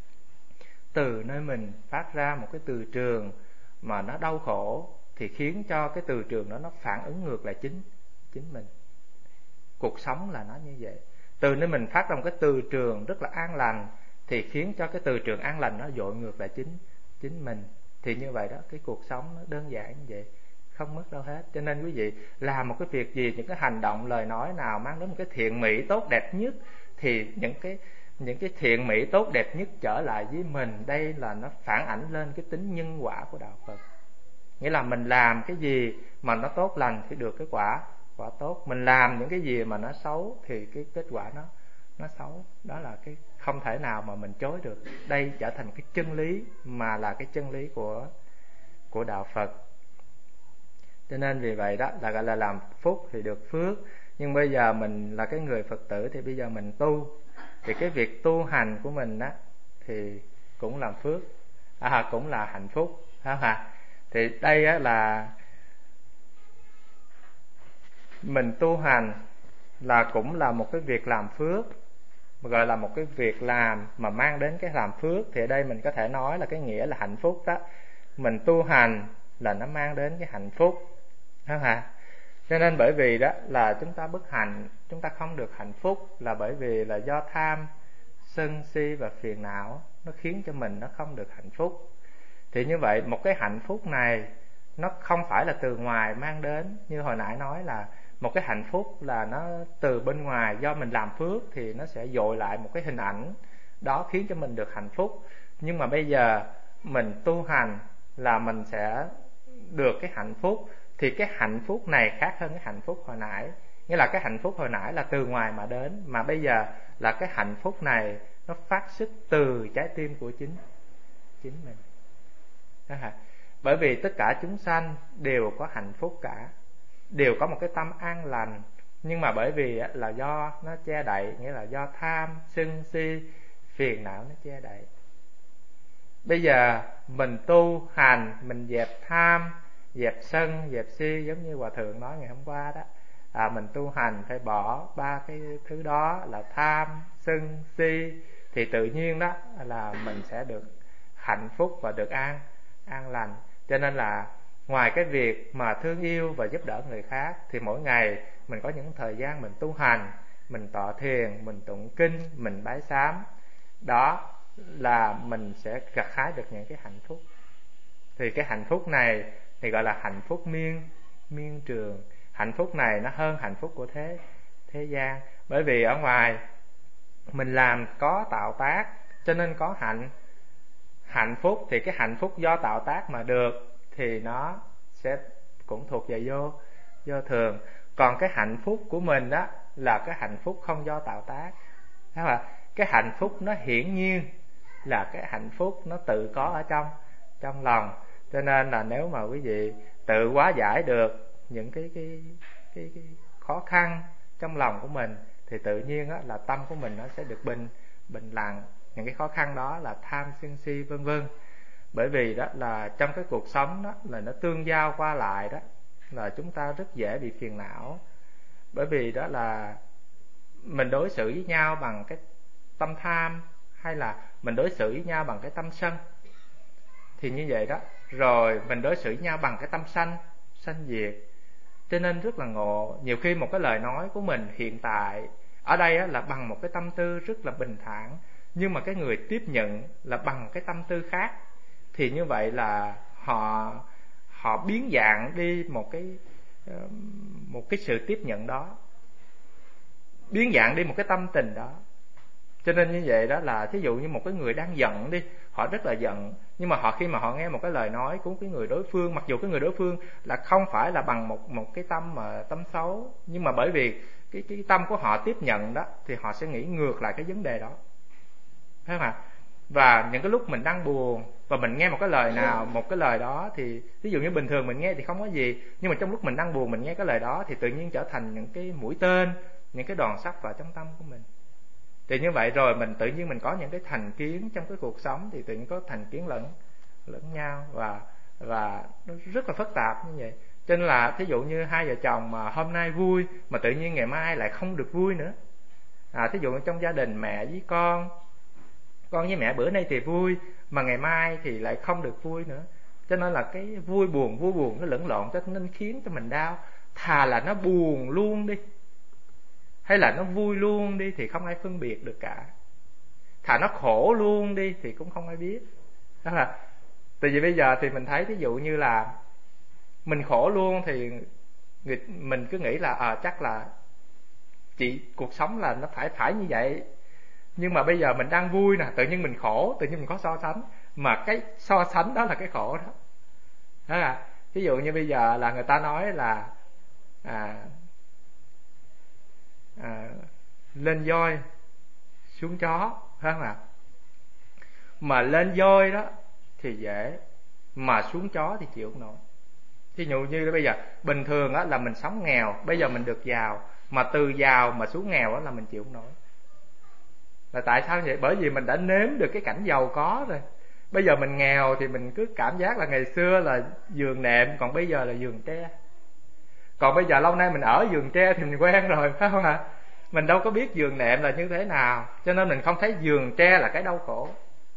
Từ nơi mình phát ra một cái từ trường mà nó đau khổ, thì khiến cho cái từ trường đó nó phản ứng ngược lại chính chính mình. Cuộc sống là nó như vậy. Từ nơi mình phát ra một cái từ trường rất là an lành, thì khiến cho cái từ trường an lành nó dội ngược lại chính chính mình. Thì như vậy đó, cái cuộc sống nó đơn giản như vậy, không mất đâu hết. Cho nên quý vị làm một cái việc gì, những cái hành động, lời nói nào mang đến một cái thiện mỹ tốt đẹp nhất, thì những cái những cái thiện mỹ tốt đẹp nhất trở lại với mình. Đây là nó phản ảnh lên cái tính nhân quả của đạo Phật. Nghĩa là mình làm cái gì mà nó tốt lành thì được cái quả quả tốt, mình làm những cái gì mà nó xấu thì cái kết quả nó nó xấu. Đó là cái không thể nào mà mình chối được. Đây trở thành cái chân lý mà là cái chân lý của của đạo Phật. Cho nên vì vậy đó là gọi là làm phúc thì được phước. Nhưng bây giờ mình là cái người Phật tử thì bây giờ mình tu, thì cái việc tu hành của mình đó thì cũng làm phước, à, cũng là hạnh phúc, phải không ạ? Thì đây á là mình tu hành là cũng là một cái việc làm phước, gọi là một cái việc làm mà mang đến cái làm phước. Thì ở đây mình có thể nói là cái nghĩa là hạnh phúc đó. Mình tu hành là nó mang đến cái hạnh phúc, phải không ạ? Cho nên bởi vì đó là chúng ta bất hạnh, chúng ta không được hạnh phúc là bởi vì là do tham, sân si và phiền não nó khiến cho mình nó không được hạnh phúc. Thì như vậy một cái hạnh phúc này nó không phải là từ ngoài mang đến, như hồi nãy nói là một cái hạnh phúc là nó từ bên ngoài, do mình làm phước thì nó sẽ dội lại một cái hình ảnh đó khiến cho mình được hạnh phúc. Nhưng mà bây giờ mình tu hành là mình sẽ được cái hạnh phúc, thì cái hạnh phúc này khác hơn cái hạnh phúc hồi nãy. Nghĩa là cái hạnh phúc hồi nãy là từ ngoài mà đến, mà bây giờ là cái hạnh phúc này nó phát xuất từ trái tim của chính chính mình. Đó hả? Bởi vì tất cả chúng sanh đều có hạnh phúc cả, đều có một cái tâm an lành, nhưng mà bởi vì là do nó che đậy, nghĩa là do tham, sân si, phiền não nó che đậy. Bây giờ mình tu hành, mình dẹp tham, dẹp sân, dẹp si, giống như Hòa Thượng nói ngày hôm qua đó, à, mình tu hành phải bỏ ba cái thứ đó là tham, sân, si, thì tự nhiên đó là mình sẽ được hạnh phúc và được an an lành. Cho nên là ngoài cái việc mà thương yêu và giúp đỡ người khác, thì mỗi ngày mình có những thời gian mình tu hành, mình tọa thiền, mình tụng kinh, mình bái sám, đó là mình sẽ gặt hái được những cái hạnh phúc. Thì cái hạnh phúc này thì gọi là hạnh phúc miên miên trường. Hạnh phúc này nó hơn hạnh phúc của thế thế gian. Bởi vì ở ngoài mình làm có tạo tác, cho nên có hạnh hạnh phúc. Thì cái hạnh phúc do tạo tác mà được thì nó sẽ cũng thuộc về vô vô thường. Còn cái hạnh phúc của mình đó là cái hạnh phúc không do tạo tác. Thấy không ạ? Cái hạnh phúc nó hiển nhiên là cái hạnh phúc nó tự có ở trong trong lòng. Cho nên là nếu mà quý vị tự hóa giải được những cái cái cái, cái khó khăn trong lòng của mình, thì tự nhiên á, là tâm của mình nó sẽ được bình bình lặng. Những cái khó khăn đó là tham, sân si vân vân. Bởi vì đó là trong cái cuộc sống đó là nó tương giao qua lại đó, là chúng ta rất dễ bị phiền não. Bởi vì đó là mình đối xử với nhau bằng cái tâm tham, hay là mình đối xử với nhau bằng cái tâm sân, thì như vậy đó, rồi mình đối xử với nhau bằng cái tâm sanh sanh diệt. Cho nên rất là ngộ. Nhiều khi một cái lời nói của mình hiện tại ở đây á, là bằng một cái tâm tư rất là bình thản, nhưng mà cái người tiếp nhận là bằng cái tâm tư khác, thì như vậy là họ họ biến dạng đi một cái một cái sự tiếp nhận đó, biến dạng đi một cái tâm tình đó. Cho nên như vậy đó là thí dụ như một cái người đang giận đi, họ rất là giận, nhưng mà họ khi mà họ nghe một cái lời nói của cái người đối phương, mặc dù cái người đối phương là không phải là bằng một một cái tâm mà tâm xấu, nhưng mà bởi vì cái cái tâm của họ tiếp nhận đó, thì họ sẽ nghĩ ngược lại cái vấn đề đó, thấy không ạ? Và những cái lúc mình đang buồn và mình nghe một cái lời nào, một cái lời đó, thì ví dụ như bình thường mình nghe thì không có gì, nhưng mà trong lúc mình đang buồn mình nghe cái lời đó thì tự nhiên trở thành những cái mũi tên, những cái đòn sắt vào trong tâm của mình. Thì như vậy rồi mình tự nhiên mình có những cái thành kiến trong cái cuộc sống, thì tự nhiên có thành kiến lẫn lẫn nhau, và và nó rất là phức tạp như vậy. Cho nên là thí dụ như hai vợ chồng mà hôm nay vui mà tự nhiên ngày mai lại không được vui nữa. À, thí dụ như trong gia đình mẹ với con, con với mẹ bữa nay thì vui mà ngày mai thì lại không được vui nữa. Cho nên là cái vui buồn vui buồn nó lẫn lộn, cho nên khiến cho mình đau. Thà là nó buồn luôn đi, hay là nó vui luôn đi, thì không ai phân biệt được cả. Thà nó khổ luôn đi thì cũng không ai biết. Đó là tại vì bây giờ thì mình thấy ví dụ như là mình khổ luôn thì mình cứ nghĩ là à, chắc là chị cuộc sống là nó phải phải như vậy. Nhưng mà bây giờ mình đang vui nè, tự nhiên mình khổ, tự nhiên mình có so sánh, mà cái so sánh đó là cái khổ đó. Đó là ví Ví dụ như bây giờ là người ta nói là à, à, lên voi xuống chó, phải không ạ? Mà lên voi đó thì dễ, mà xuống chó thì chịu không nổi. Ví dụ như bây giờ bình thường á là mình sống nghèo, bây giờ mình được giàu, mà từ giàu mà xuống nghèo á là mình chịu không nổi. Là tại sao vậy? Bởi vì mình đã nếm được cái cảnh giàu có rồi. Bây giờ mình nghèo thì mình cứ cảm giác là ngày xưa là giường nệm, còn bây giờ là giường tre. Còn bây giờ lâu nay mình ở giường tre thì mình quen rồi, phải không ạ? Mình đâu có biết giường nệm là như thế nào, cho nên mình không thấy giường tre là cái đau khổ.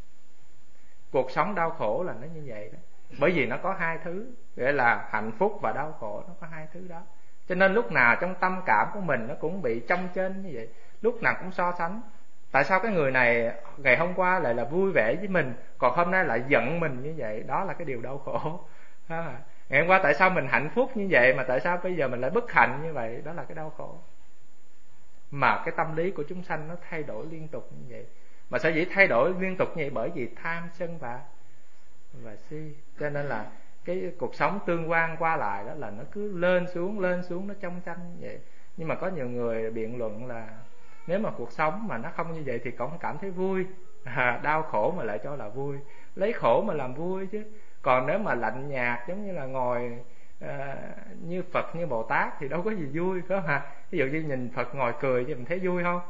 Cuộc sống đau khổ là nó như vậy đó. Bởi vì nó có hai thứ, nghĩa là hạnh phúc và đau khổ, nó có hai thứ đó. Cho nên lúc nào trong tâm cảm của mình nó cũng bị chông chênh như vậy, lúc nào cũng so sánh. Tại sao cái người này ngày hôm qua lại là vui vẻ với mình, còn hôm nay lại giận mình như vậy? Đó là cái điều đau khổ. Ngày hôm qua tại sao mình hạnh phúc như vậy, mà tại sao bây giờ mình lại bất hạnh như vậy? Đó là cái đau khổ. Mà cái tâm lý của chúng sanh nó thay đổi liên tục như vậy. Mà sở dĩ thay đổi liên tục như vậy bởi vì tham sân và và si. Cho nên là cái cuộc sống tương quan qua lại đó là nó cứ lên xuống lên xuống, nó trong tranh như vậy. Nhưng mà có nhiều người biện luận là nếu mà cuộc sống mà nó không như vậy thì cũng không cảm thấy vui. À, đau khổ mà lại cho là vui, lấy khổ mà làm vui chứ. Còn nếu mà lạnh nhạt giống như là ngồi à, như Phật như Bồ Tát thì đâu có gì vui, phải không hả? Ví dụ như nhìn Phật ngồi cười thì mình thấy vui không?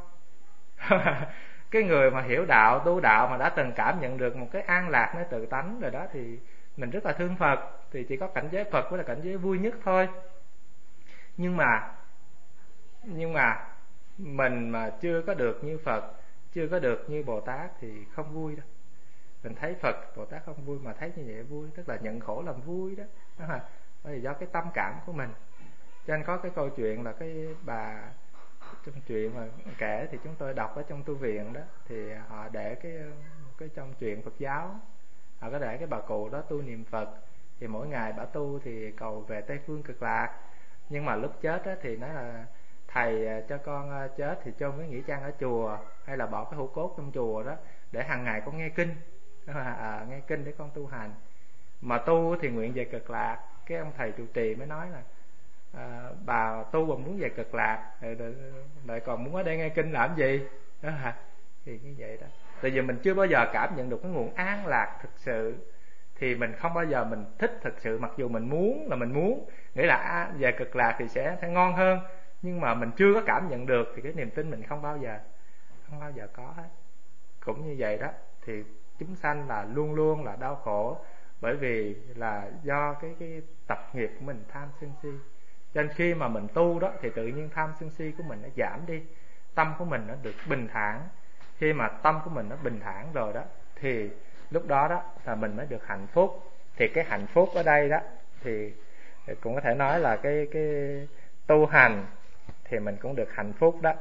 Cái người mà hiểu đạo, tu đạo mà đã từng cảm nhận được một cái an lạc nơi tự tánh rồi đó thì mình rất là thương Phật. Thì chỉ có cảnh giới Phật mới là cảnh giới vui nhất thôi. Nhưng mà Nhưng mà mình mà chưa có được như Phật, chưa có được như Bồ Tát thì không vui đâu. Mình thấy Phật, Bồ Tát không vui mà thấy như vậy vui, tức là nhận khổ làm vui đó. Bởi vì do cái tâm cảm của mình. Cho nên có cái câu chuyện là cái bà trong chuyện mà kể thì chúng tôi đọc ở trong tu viện đó, thì họ để cái cái trong chuyện Phật giáo, họ có để cái bà cụ đó tu niệm Phật, thì mỗi ngày bà tu thì cầu về Tây Phương Cực Lạc. Nhưng mà lúc chết đó thì nói là thầy cho con chết thì chôn cái nghĩa trang ở chùa, hay là bỏ cái hũ cốt trong chùa đó để hàng ngày con nghe kinh, à, nghe kinh để con tu hành. Mà tu thì nguyện về Cực Lạc. Cái ông thầy trụ trì mới nói là à, bà tu mà muốn về Cực Lạc lại còn muốn ở đây nghe kinh làm gì đó hả? Thì như vậy đó. Tại vì mình chưa bao giờ cảm nhận được cái nguồn an lạc thực sự thì mình không bao giờ mình thích thực sự. Mặc dù mình muốn là mình muốn, nghĩa là về Cực Lạc thì sẽ sẽ ngon hơn, nhưng mà mình chưa có cảm nhận được thì cái niềm tin mình không bao giờ không bao giờ có hết. Cũng như vậy đó, thì chúng sanh là luôn luôn là đau khổ, bởi vì là do cái cái tập nghiệp của mình tham sân si. Cho nên khi mà mình tu đó thì tự nhiên tham sân si của mình nó giảm đi, tâm của mình nó được bình thản. Khi mà tâm của mình nó bình thản rồi đó thì lúc đó đó là mình mới được hạnh phúc. Thì cái hạnh phúc ở đây đó thì cũng có thể nói là cái cái tu hành thì mình cũng được hạnh phúc đó.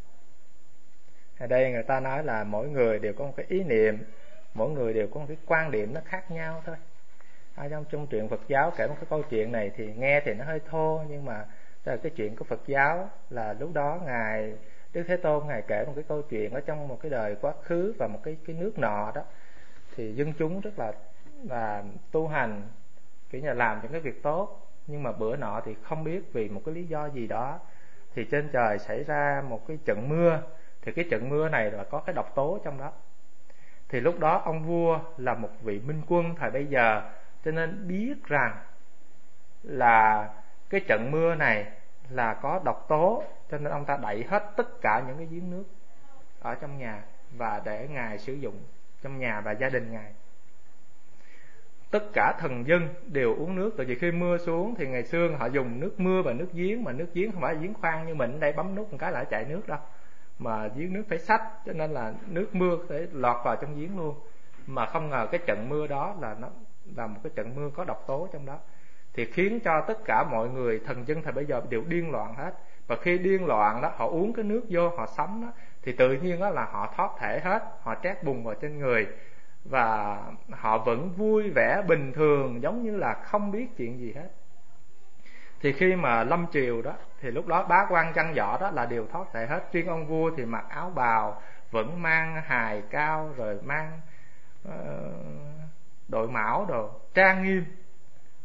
Ở đây người ta nói là mỗi người đều có một cái ý niệm, mỗi người đều có một cái quan điểm nó khác nhau thôi. Ở trong trong truyện Phật giáo kể một cái câu chuyện này thì nghe thì nó hơi thô, nhưng mà là cái chuyện của Phật giáo là lúc đó ngài Đức Thế Tôn ngài kể một cái câu chuyện ở trong một cái đời quá khứ và một cái cái nước nọ đó, thì dân chúng rất là là tu hành, kiểu như là làm những cái việc tốt, nhưng mà bữa nọ thì không biết vì một cái lý do gì đó thì trên trời xảy ra một cái trận mưa. Thì cái trận mưa này là có cái độc tố trong đó. Thì lúc đó ông vua là một vị minh quân thời bấy giờ, cho nên biết rằng là cái trận mưa này là có độc tố, cho nên ông ta đẩy hết tất cả những cái giếng nước ở trong nhà và để ngài sử dụng trong nhà và gia đình ngài. Tất cả thần dân đều uống nước, tại vì khi mưa xuống thì ngày xưa họ dùng nước mưa và nước giếng, mà nước giếng không phải là giếng khoan như mình đây bấm nút một cái lại chạy nước đâu, mà giếng nước phải xách, cho nên là nước mưa có thể lọt vào trong giếng luôn. Mà không ngờ cái trận mưa đó là nó là một cái trận mưa có độc tố trong đó, thì khiến cho tất cả mọi người thần dân thời bây giờ đều điên loạn hết. Và khi điên loạn đó, họ uống cái nước vô họ sống đó, thì tự nhiên đó là họ thoát thể hết, họ trét bùn vào trên người và họ vẫn vui vẻ bình thường, giống như là không biết chuyện gì hết. Thì khi mà lâm triều đó thì lúc đó bá quan văn võ đó là đều thoát thể hết. Riêng ông vua thì mặc áo bào, vẫn mang hài cao, rồi mang uh, đội mão đồ trang nghiêm,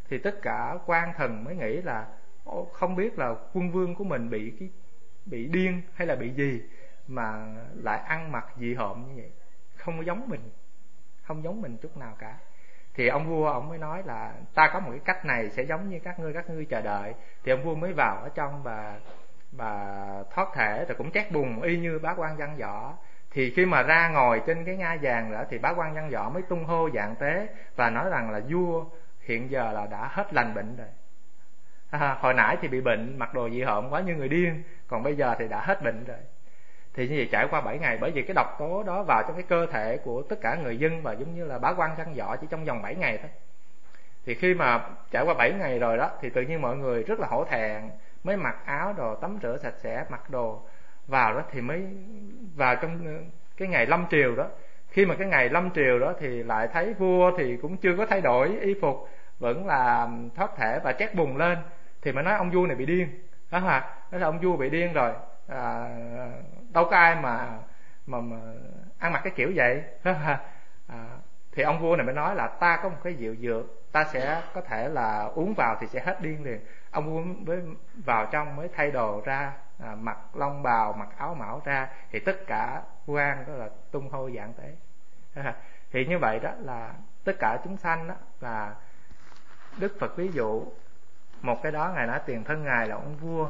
thì tất cả quan thần mới nghĩ là không biết là quân vương của mình bị cái bị điên hay là bị gì mà lại ăn mặc dị hợm như vậy, không có giống mình, không giống mình chút nào cả. Thì ông vua ông mới nói là ta có một cái cách này sẽ giống như các ngươi, các ngươi chờ đợi. Thì ông vua mới vào ở trong và và thoát thể, rồi cũng chét bùn y như bá quan văn võ. Thì khi mà ra ngồi trên cái ngai vàng nữa thì bá quan văn võ mới tung hô dạng tế và nói rằng là vua hiện giờ là đã hết lành bệnh rồi. À, hồi nãy thì bị bệnh, mặc đồ dị hợm quá như người điên, còn bây giờ thì đã hết bệnh rồi. Thì như vậy trải qua bảy ngày, bởi vì cái độc tố đó vào trong cái cơ thể của tất cả người dân và giống như là bá quan văn võ chỉ trong vòng bảy ngày thôi. Thì khi mà trải qua bảy ngày rồi đó thì tự nhiên mọi người rất là hổ thẹn, mới mặc áo đồ tắm rửa sạch sẽ, mặc đồ vào đó thì mới vào trong cái ngày lâm triều đó. Khi mà cái ngày lâm triều đó thì lại thấy vua thì cũng chưa có thay đổi y phục, vẫn là thoát thể và trét bùn lên, thì mới nói ông vua này bị điên đó hả? Nói là ông vua bị điên rồi, à, đâu có ai mà mà, mà ăn mặc cái kiểu vậy à, thì ông vua này mới nói là ta có một cái diệu dược, ta sẽ có thể là uống vào thì sẽ hết điên liền. Ông vua mới vào trong mới thay đồ ra, à, mặc long bào, mặc áo mão ra, thì tất cả quan đó là tung hô dạng tế à, thì như vậy đó là tất cả chúng sanh đó là Đức Phật ví dụ một cái đó. Ngài nói tiền thân Ngài là ông vua,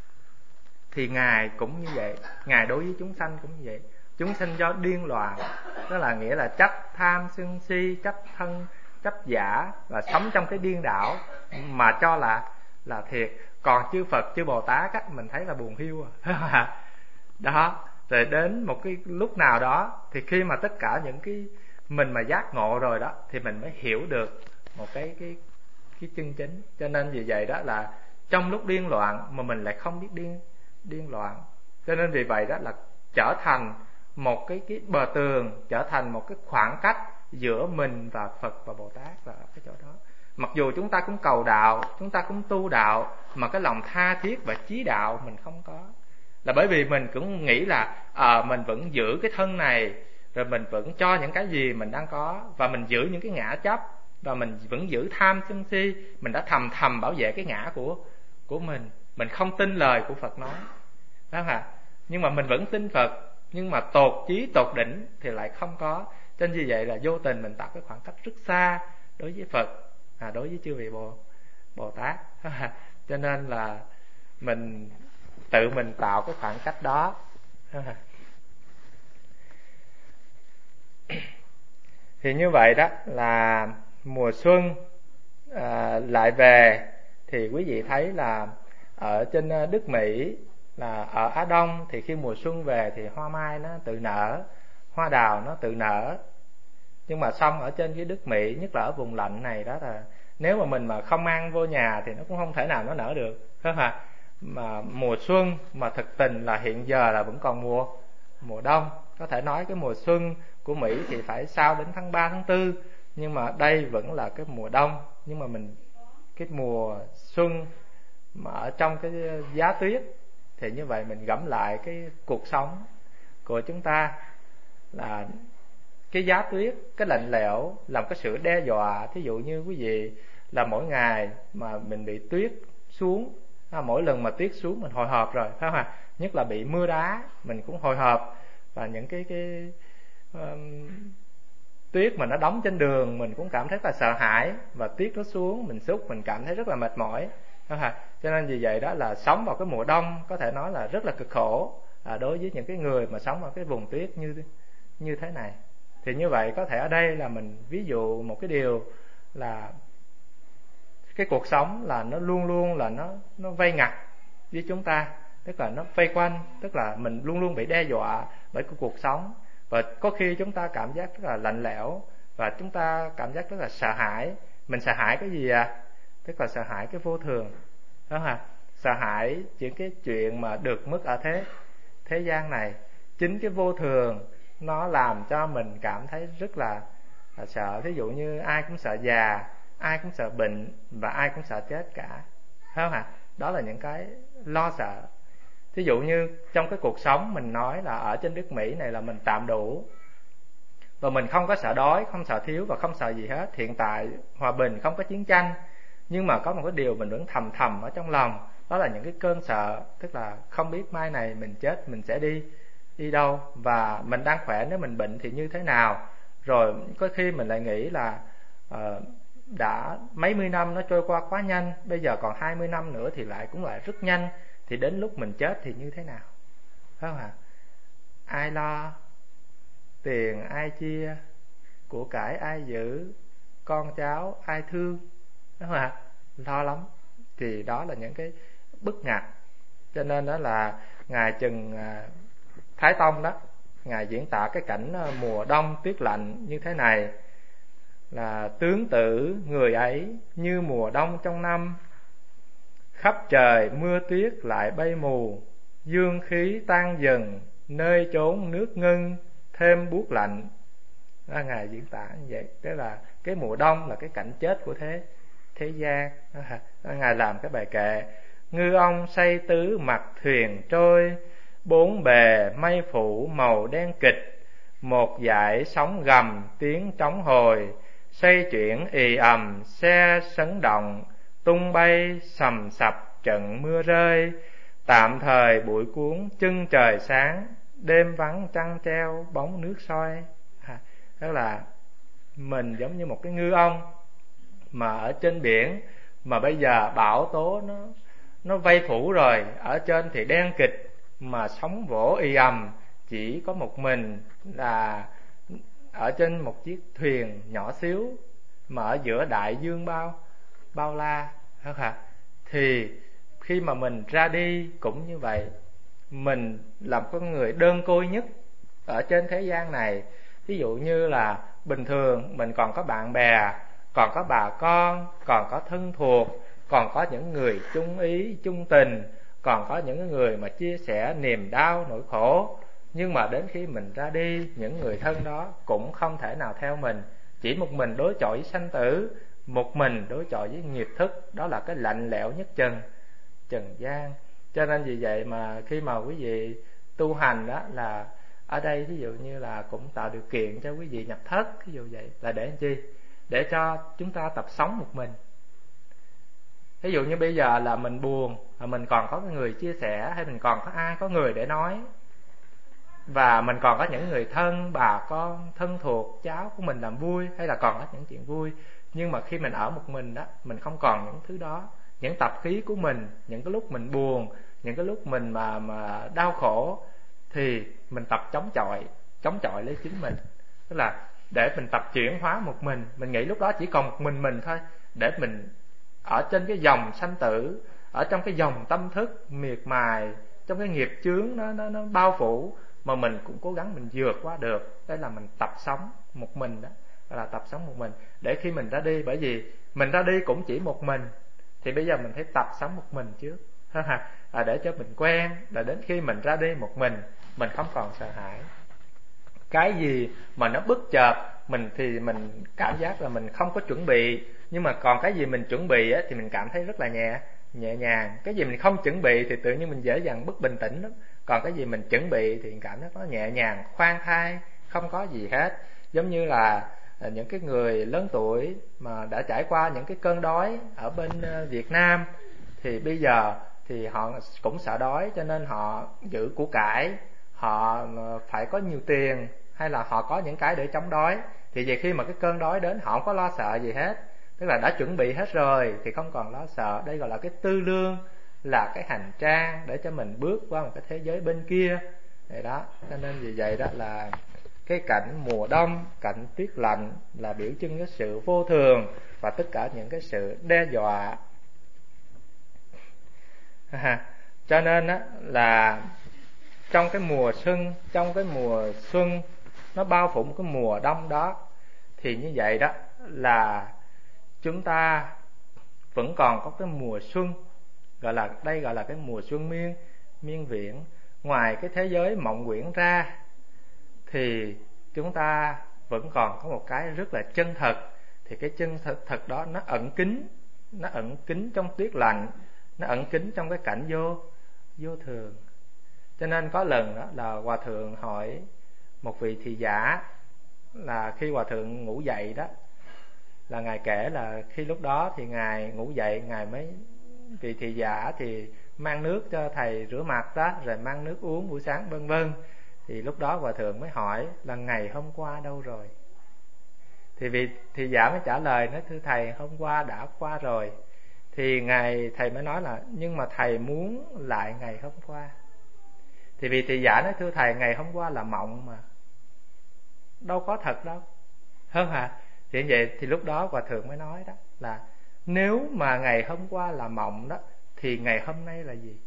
thì Ngài cũng như vậy, Ngài đối với chúng sanh cũng như vậy. Chúng sanh do điên loạn, đó là nghĩa là chấp tham sân si, chấp thân, chấp giả, và sống trong cái điên đảo mà cho là là thiệt. Còn chư Phật, chư Bồ Tát á, mình thấy là buồn hiu à. Đó, rồi đến một cái lúc nào đó thì khi mà tất cả những cái mình mà giác ngộ rồi đó thì mình mới hiểu được một cái cái cái chân chính. Cho nên vì vậy đó là trong lúc điên loạn mà mình lại không biết điên điên loạn. Cho nên vì vậy đó là trở thành một cái cái bờ tường, trở thành một cái khoảng cách giữa mình và Phật và Bồ Tát là ở cái chỗ đó. Mặc dù chúng ta cũng cầu đạo, chúng ta cũng tu đạo, mà cái lòng tha thiết và chí đạo mình không có, là bởi vì mình cũng nghĩ là à, mình vẫn giữ cái thân này, rồi mình vẫn cho những cái gì mình đang có, và mình giữ những cái ngã chấp, và mình vẫn giữ tham sân si. Mình đã thầm thầm bảo vệ cái ngã của của mình, mình không tin lời của Phật nói đó hả? Nhưng mà mình vẫn tin Phật, nhưng mà tột chí tột đỉnh thì lại không có. Cho nên như vậy là vô tình mình tạo cái khoảng cách rất xa đối với Phật, à, đối với chư vị Bồ Bồ Tát. Cho nên là mình tự mình tạo cái khoảng cách đó. Thì như vậy đó là mùa xuân à, lại về, thì quý vị thấy là ở trên nước Mỹ, là ở Á Đông, thì khi mùa xuân về thì hoa mai nó tự nở, hoa đào nó tự nở. Nhưng mà xong ở trên cái nước Mỹ, nhất là ở vùng lạnh này đó, là nếu mà mình mà không mang vô nhà thì nó cũng không thể nào nó nở được, phải không ạ? Mà mùa xuân mà thực tình là hiện giờ là vẫn còn mùa mùa đông. Có thể nói cái mùa xuân của Mỹ thì phải sau đến tháng ba, tháng tư, nhưng mà đây vẫn là cái mùa đông. Nhưng mà mình cái mùa xuân mà ở trong cái giá tuyết, thì như vậy mình gẫm lại cái cuộc sống của chúng ta, là cái giá tuyết, cái lạnh lẽo là một cái sự đe dọa. Thí dụ như quý vị là mỗi ngày mà mình bị tuyết xuống, mỗi lần mà tuyết xuống mình hồi hộp rồi, phải không ạ? Nhất là bị mưa đá mình cũng hồi hộp, và những cái cái um, tuyết mà nó đóng trên đường mình cũng cảm thấy rất là sợ hãi, và tuyết nó xuống mình xúc mình cảm thấy rất là mệt mỏi. Cho nên vì vậy đó là sống vào cái mùa đông có thể nói là rất là cực khổ à, đối với những cái người mà sống ở cái vùng tuyết như như thế này. Thì như vậy có thể ở đây là mình ví dụ một cái điều là cái cuộc sống là nó luôn luôn là nó nó vây ngặt với chúng ta, tức là nó vây quanh, tức là mình luôn luôn bị đe dọa bởi cái cuộc sống. Và có khi chúng ta cảm giác rất là lạnh lẽo, và chúng ta cảm giác rất là sợ hãi. Mình sợ hãi cái gì à? Tức là sợ hãi cái vô thường đó hả? Sợ hãi những cái chuyện mà được mất ở thế thế gian này. Chính cái vô thường nó làm cho mình cảm thấy rất là, là sợ. Ví dụ như ai cũng sợ già, ai cũng sợ bệnh, và ai cũng sợ chết cả, phải không ạ? Đó là những cái lo sợ. Thí dụ như trong cái cuộc sống mình nói là ở trên nước Mỹ này là mình tạm đủ, và mình không có sợ đói, không sợ thiếu và không sợ gì hết. Hiện tại hòa bình, không có chiến tranh, Nhưng mà có một cái điều mình vẫn thầm thầm ở trong lòng, đó là những cái cơn sợ, tức là không biết mai này mình chết mình sẽ đi đi đâu, và mình đang khỏe nếu mình bệnh thì như thế nào. Rồi có khi mình lại nghĩ là uh, đã mấy mươi năm nó trôi qua quá nhanh, bây giờ còn hai mươi năm nữa thì lại cũng lại rất nhanh, thì đến lúc mình chết thì như thế nào, phải không ạ? Ai lo, tiền ai chia, của cải ai giữ, con cháu ai thương, đúng không ạ? Lo lắm. Thì đó là những cái bức ngặt. Cho nên đó là Ngài Trần Thái Tông đó, Ngài diễn tả cái cảnh mùa đông tuyết lạnh như thế này, là tướng tử người ấy như mùa đông trong năm, khắp trời mưa tuyết lại bay mù, dương khí tan dần nơi chốn nước ngưng, thêm buốt lạnh. Đó, Ngài diễn tả như vậy. Tức là cái mùa đông là cái cảnh chết của thế thế gian. Đó, Ngài làm cái bài kệ: ngư ông say tứ mặt thuyền trôi, bốn bề mây phủ màu đen kịch, một dải sóng gầm tiếng trống hồi, xoay chuyển ì ầm xe sấn động, tung bay sầm sập trận mưa rơi, tạm thời bụi cuốn chân trời sáng, đêm vắng trăng treo bóng nước soi. Tức là mình giống như một cái ngư ông mà ở trên biển, mà bây giờ bão tố nó nó vây phủ rồi, ở trên thì đen kịch, mà sóng vỗ ì ầm, chỉ có một mình là ở trên một chiếc thuyền nhỏ xíu mà ở giữa đại dương bao bao la, phải không ạ? Thì khi mà mình ra đi cũng như vậy, mình làm con người đơn côi nhất ở trên thế gian này. Ví dụ như là bình thường mình còn có bạn bè, còn có bà con, còn có thân thuộc, còn có những người chung ý chung tình, còn có những người mà chia sẻ niềm đau nỗi khổ. Nhưng mà đến khi mình ra đi, những người thân đó cũng không thể nào theo mình, chỉ một mình đối chọi với sanh tử, một mình đối chọi với nghiệp thức. Đó là cái lạnh lẽo nhất trần trần gian. Cho nên vì vậy mà khi mà quý vị tu hành đó, là ở đây ví dụ như là cũng tạo điều kiện cho quý vị nhập thất, ví dụ vậy là để làm chi? Để cho chúng ta tập sống một mình. Ví dụ như bây giờ là mình buồn, mà mình còn có người chia sẻ, hay mình còn có ai có người để nói, và mình còn có những người thân, bà con, thân thuộc, cháu của mình làm vui, hay là còn có những chuyện vui. Nhưng mà khi mình ở một mình đó, mình không còn những thứ đó, những tập khí của mình, những cái lúc mình buồn, những cái lúc mình mà mà đau khổ, thì mình tập chống chọi, chống chọi lấy chính mình. Tức là để mình tập chuyển hóa một mình. Mình nghĩ lúc đó chỉ còn một mình mình thôi, để mình ở trên cái dòng sanh tử, ở trong cái dòng tâm thức miệt mài, trong cái nghiệp chướng nó nó nó bao phủ, mà mình cũng cố gắng mình vượt qua được. Đây là mình tập sống một mình đó, là tập sống một mình. Để khi mình ra đi, bởi vì mình ra đi cũng chỉ một mình, thì bây giờ mình phải tập sống một mình trước, à, để cho mình quen, là đến khi mình ra đi một mình, mình không còn sợ hãi. Cái gì mà nó bất chợt mình thì mình cảm giác là mình không có chuẩn bị, nhưng mà còn cái gì mình chuẩn bị á, thì mình cảm thấy rất là nhẹ nhẹ nhàng. Cái gì mình không chuẩn bị thì tự nhiên mình dễ dàng bất bình tĩnh lắm. Còn cái gì mình chuẩn bị thì cảm giác nó nhẹ nhàng, khoan thai, không có gì hết. Giống như là những cái người lớn tuổi mà đã trải qua những cái cơn đói ở bên Việt Nam, thì bây giờ thì họ cũng sợ đói, cho nên họ giữ của cải, họ phải có nhiều tiền, hay là họ có những cái để chống đói. Thì về khi mà cái cơn đói đến, họ không có lo sợ gì hết, tức là đã chuẩn bị hết rồi thì không còn lo sợ. Đây gọi là cái tư lương, là cái hành trang để cho mình bước qua một cái thế giới bên kia. Vậy đó, cho nên vì vậy đó là cái cảnh mùa đông, cảnh tuyết lạnh là biểu trưng cái sự vô thường và tất cả những cái sự đe dọa. Cho nên á, là trong cái mùa xuân, trong cái mùa xuân nó bao phủ một cái mùa đông đó, thì như vậy đó là chúng ta vẫn còn có cái mùa xuân, gọi là đây gọi là cái mùa xuân miên miên viễn. Ngoài cái thế giới mộng quyển ra, thì chúng ta vẫn còn có một cái rất là chân thật. Thì cái chân thật, thật đó nó ẩn kín, nó ẩn kín trong tuyết lạnh, nó ẩn kín trong cái cảnh vô vô thường. Cho nên có lần đó là Hòa Thượng hỏi một vị thị giả, là khi Hòa Thượng ngủ dậy đó, là ngài kể là khi lúc đó thì ngài ngủ dậy, ngài mới, vì thị giả thì mang nước cho thầy rửa mặt đó, rồi mang nước uống buổi sáng vân vân. Thì lúc đó hòa thượng mới hỏi là ngày hôm qua đâu rồi? Thì vị thị giả mới trả lời, nói thưa thầy, hôm qua đã qua rồi. Thì ngài thầy mới nói là nhưng mà thầy muốn lại ngày hôm qua. Thì vị thị giả nói thưa thầy, ngày hôm qua là mộng mà, đâu có thật đâu, hơn hả? Thì vậy thì lúc đó hòa thượng mới nói đó là nếu mà ngày hôm qua là mộng đó thì ngày hôm nay là gì?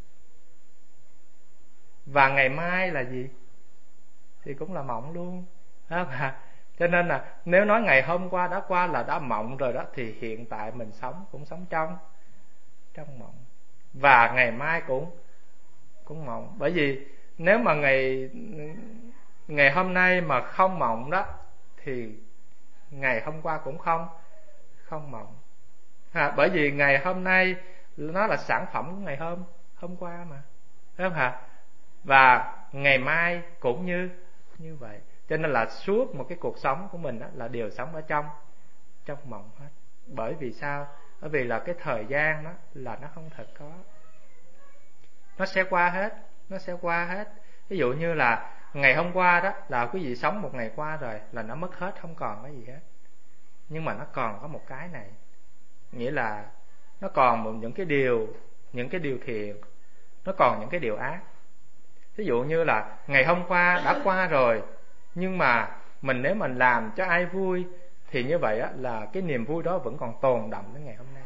Và ngày mai là gì? Thì cũng là mộng luôn, không hả? Cho nên là nếu nói ngày hôm qua đã qua là đã mộng rồi đó, thì hiện tại mình sống cũng sống trong trong mộng, và ngày mai cũng cũng mộng. Bởi vì nếu mà ngày ngày hôm nay mà không mộng đó thì ngày hôm qua cũng không không mộng. À, bởi vì ngày hôm nay nó là sản phẩm của ngày hôm hôm qua mà, phải không hả? Và ngày mai cũng như như vậy. Cho nên là suốt một cái cuộc sống của mình đó là đều sống ở trong trong mộng hết. Bởi vì sao? Bởi vì là cái thời gian đó là nó không thật có, nó sẽ qua hết, nó sẽ qua hết. Ví dụ như là ngày hôm qua đó là quý vị sống một ngày qua rồi là nó mất hết, không còn cái gì hết. Nhưng mà nó còn có một cái này, nghĩa là nó còn một những cái điều, những cái điều thiện, nó còn những cái điều ác. Ví dụ như là ngày hôm qua đã qua rồi, nhưng mà mình nếu mình làm cho ai vui thì như vậy á, là cái niềm vui đó vẫn còn tồn đọng đến ngày hôm nay.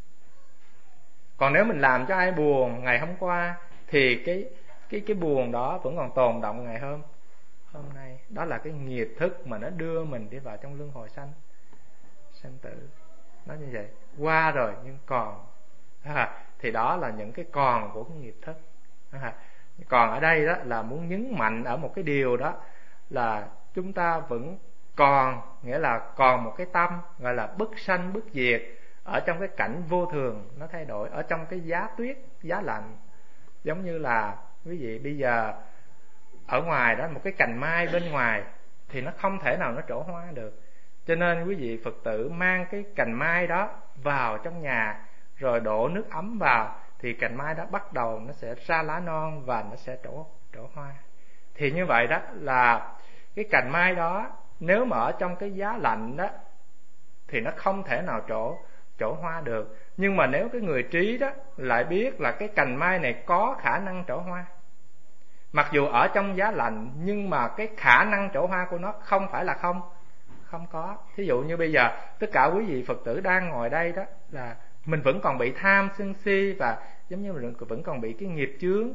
Còn nếu mình làm cho ai buồn ngày hôm qua thì cái cái cái buồn đó vẫn còn tồn đọng ngày hôm hôm nay. Đó là cái nghiệp thức mà nó đưa mình đi vào trong luân hồi sanh sanh tử. Nó như vậy, qua rồi nhưng còn, à, thì đó là những cái còn của cái nghiệp thức. À, còn ở đây đó là muốn nhấn mạnh ở một cái điều đó là chúng ta vẫn còn, nghĩa là còn một cái tâm gọi là bất sanh bất diệt ở trong cái cảnh vô thường nó thay đổi, ở trong cái giá tuyết, giá lạnh. Giống như là quý vị bây giờ ở ngoài đó, một cái cành mai bên ngoài thì nó không thể nào nó trổ hoa được. Cho nên quý vị Phật tử mang cái cành mai đó vào trong nhà, rồi đổ nước ấm vào, thì cành mai đó bắt đầu nó sẽ ra lá non và nó sẽ trổ trổ hoa. Thì như vậy đó là cái cành mai đó nếu mà ở trong cái giá lạnh đó thì nó không thể nào trổ trổ hoa được. Nhưng mà nếu cái người trí đó lại biết là cái cành mai này có khả năng trổ hoa, mặc dù ở trong giá lạnh nhưng mà cái khả năng trổ hoa của nó không phải là không không có. Thí dụ như bây giờ tất cả quý vị Phật tử đang ngồi đây đó là mình vẫn còn bị tham sân si, và giống như mình vẫn còn bị cái nghiệp chướng,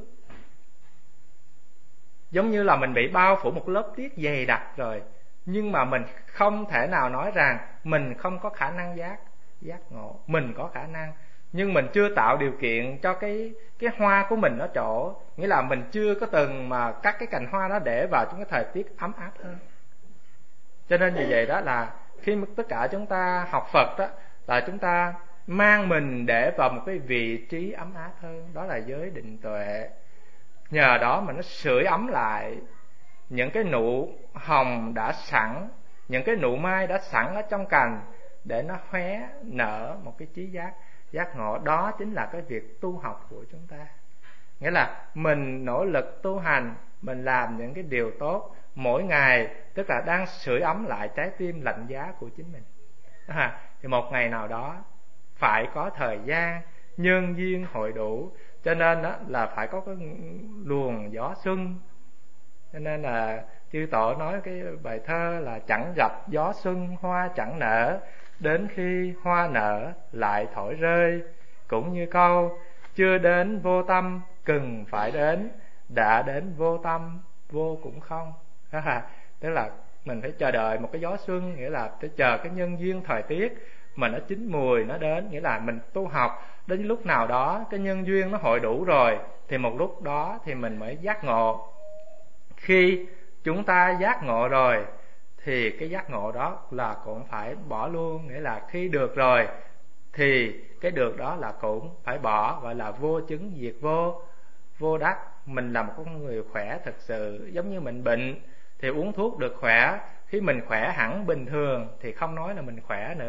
giống như là mình bị bao phủ một lớp tuyết dày đặc rồi, nhưng mà mình không thể nào nói rằng mình không có khả năng giác giác ngộ. Mình có khả năng, nhưng mình chưa tạo điều kiện cho cái cái hoa của mình nó trổ, nghĩa là mình chưa có từng mà cắt cái cành hoa đó để vào trong cái thời tiết ấm áp hơn. Cho nên vì vậy đó là khi tất cả chúng ta học Phật đó là chúng ta mang mình để vào một cái vị trí ấm áp hơn, đó là giới định tuệ. Nhờ đó mà nó sưởi ấm lại những cái nụ hồng đã sẵn, những cái nụ mai đã sẵn ở trong cành, để nó hé nở một cái trí giác giác ngộ. Đó chính là cái việc tu học của chúng ta. Nghĩa là mình nỗ lực tu hành, mình làm những cái điều tốt mỗi ngày, tức là đang sưởi ấm lại trái tim lạnh giá của chính mình. À, thì một ngày nào đó phải có thời gian, nhân duyên hội đủ, cho nên đó là phải có cái luồng gió xuân. Cho nên là chư tổ nói cái bài thơ là chẳng gặp gió xuân hoa chẳng nở, đến khi hoa nở lại thổi rơi. Cũng như câu chưa đến vô tâm cần phải đến, đã đến vô tâm vô cũng không. À, tức là mình phải chờ đợi một cái gió xuân, nghĩa là phải chờ cái nhân duyên thời tiết mà nó chín mùi nó đến. Nghĩa là mình tu học đến lúc nào đó cái nhân duyên nó hội đủ rồi thì một lúc đó thì mình mới giác ngộ. Khi chúng ta giác ngộ rồi thì cái giác ngộ đó là cũng phải bỏ luôn. Nghĩa là khi được rồi thì cái được đó là cũng phải bỏ, gọi là vô chứng diệt vô, vô đắc. Mình là một con người khỏe thật sự, giống như mình bệnh thì uống thuốc được khỏe. Khi mình khỏe hẳn bình thường thì không nói là mình khỏe nữa,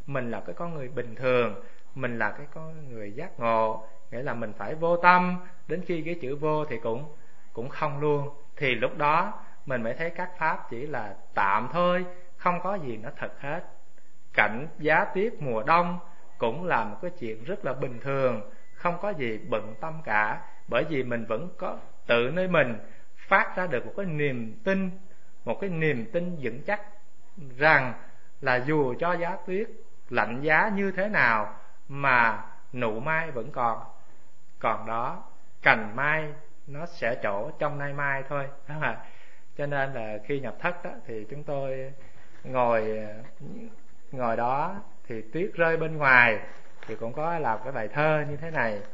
mình là cái con người bình thường, mình là cái con người giác ngộ, nghĩa là mình phải vô tâm, đến khi cái chữ vô thì cũng cũng không luôn, thì lúc đó mình mới thấy các pháp chỉ là tạm thôi, không có gì nó thật hết. Cảnh giá tuyết mùa đông cũng là một cái chuyện rất là bình thường, không có gì bận tâm cả, bởi vì mình vẫn có tự nơi mình phát ra được một cái niềm tin, một cái niềm tin vững chắc rằng là dù cho giá tuyết lạnh giá như thế nào mà nụ mai vẫn còn còn đó, cành mai nó sẽ trổ trong nay mai thôi. Cho nên là khi nhập thất đó, thì chúng tôi ngồi ngồi đó thì tuyết rơi bên ngoài, thì cũng có làm cái bài thơ như thế này: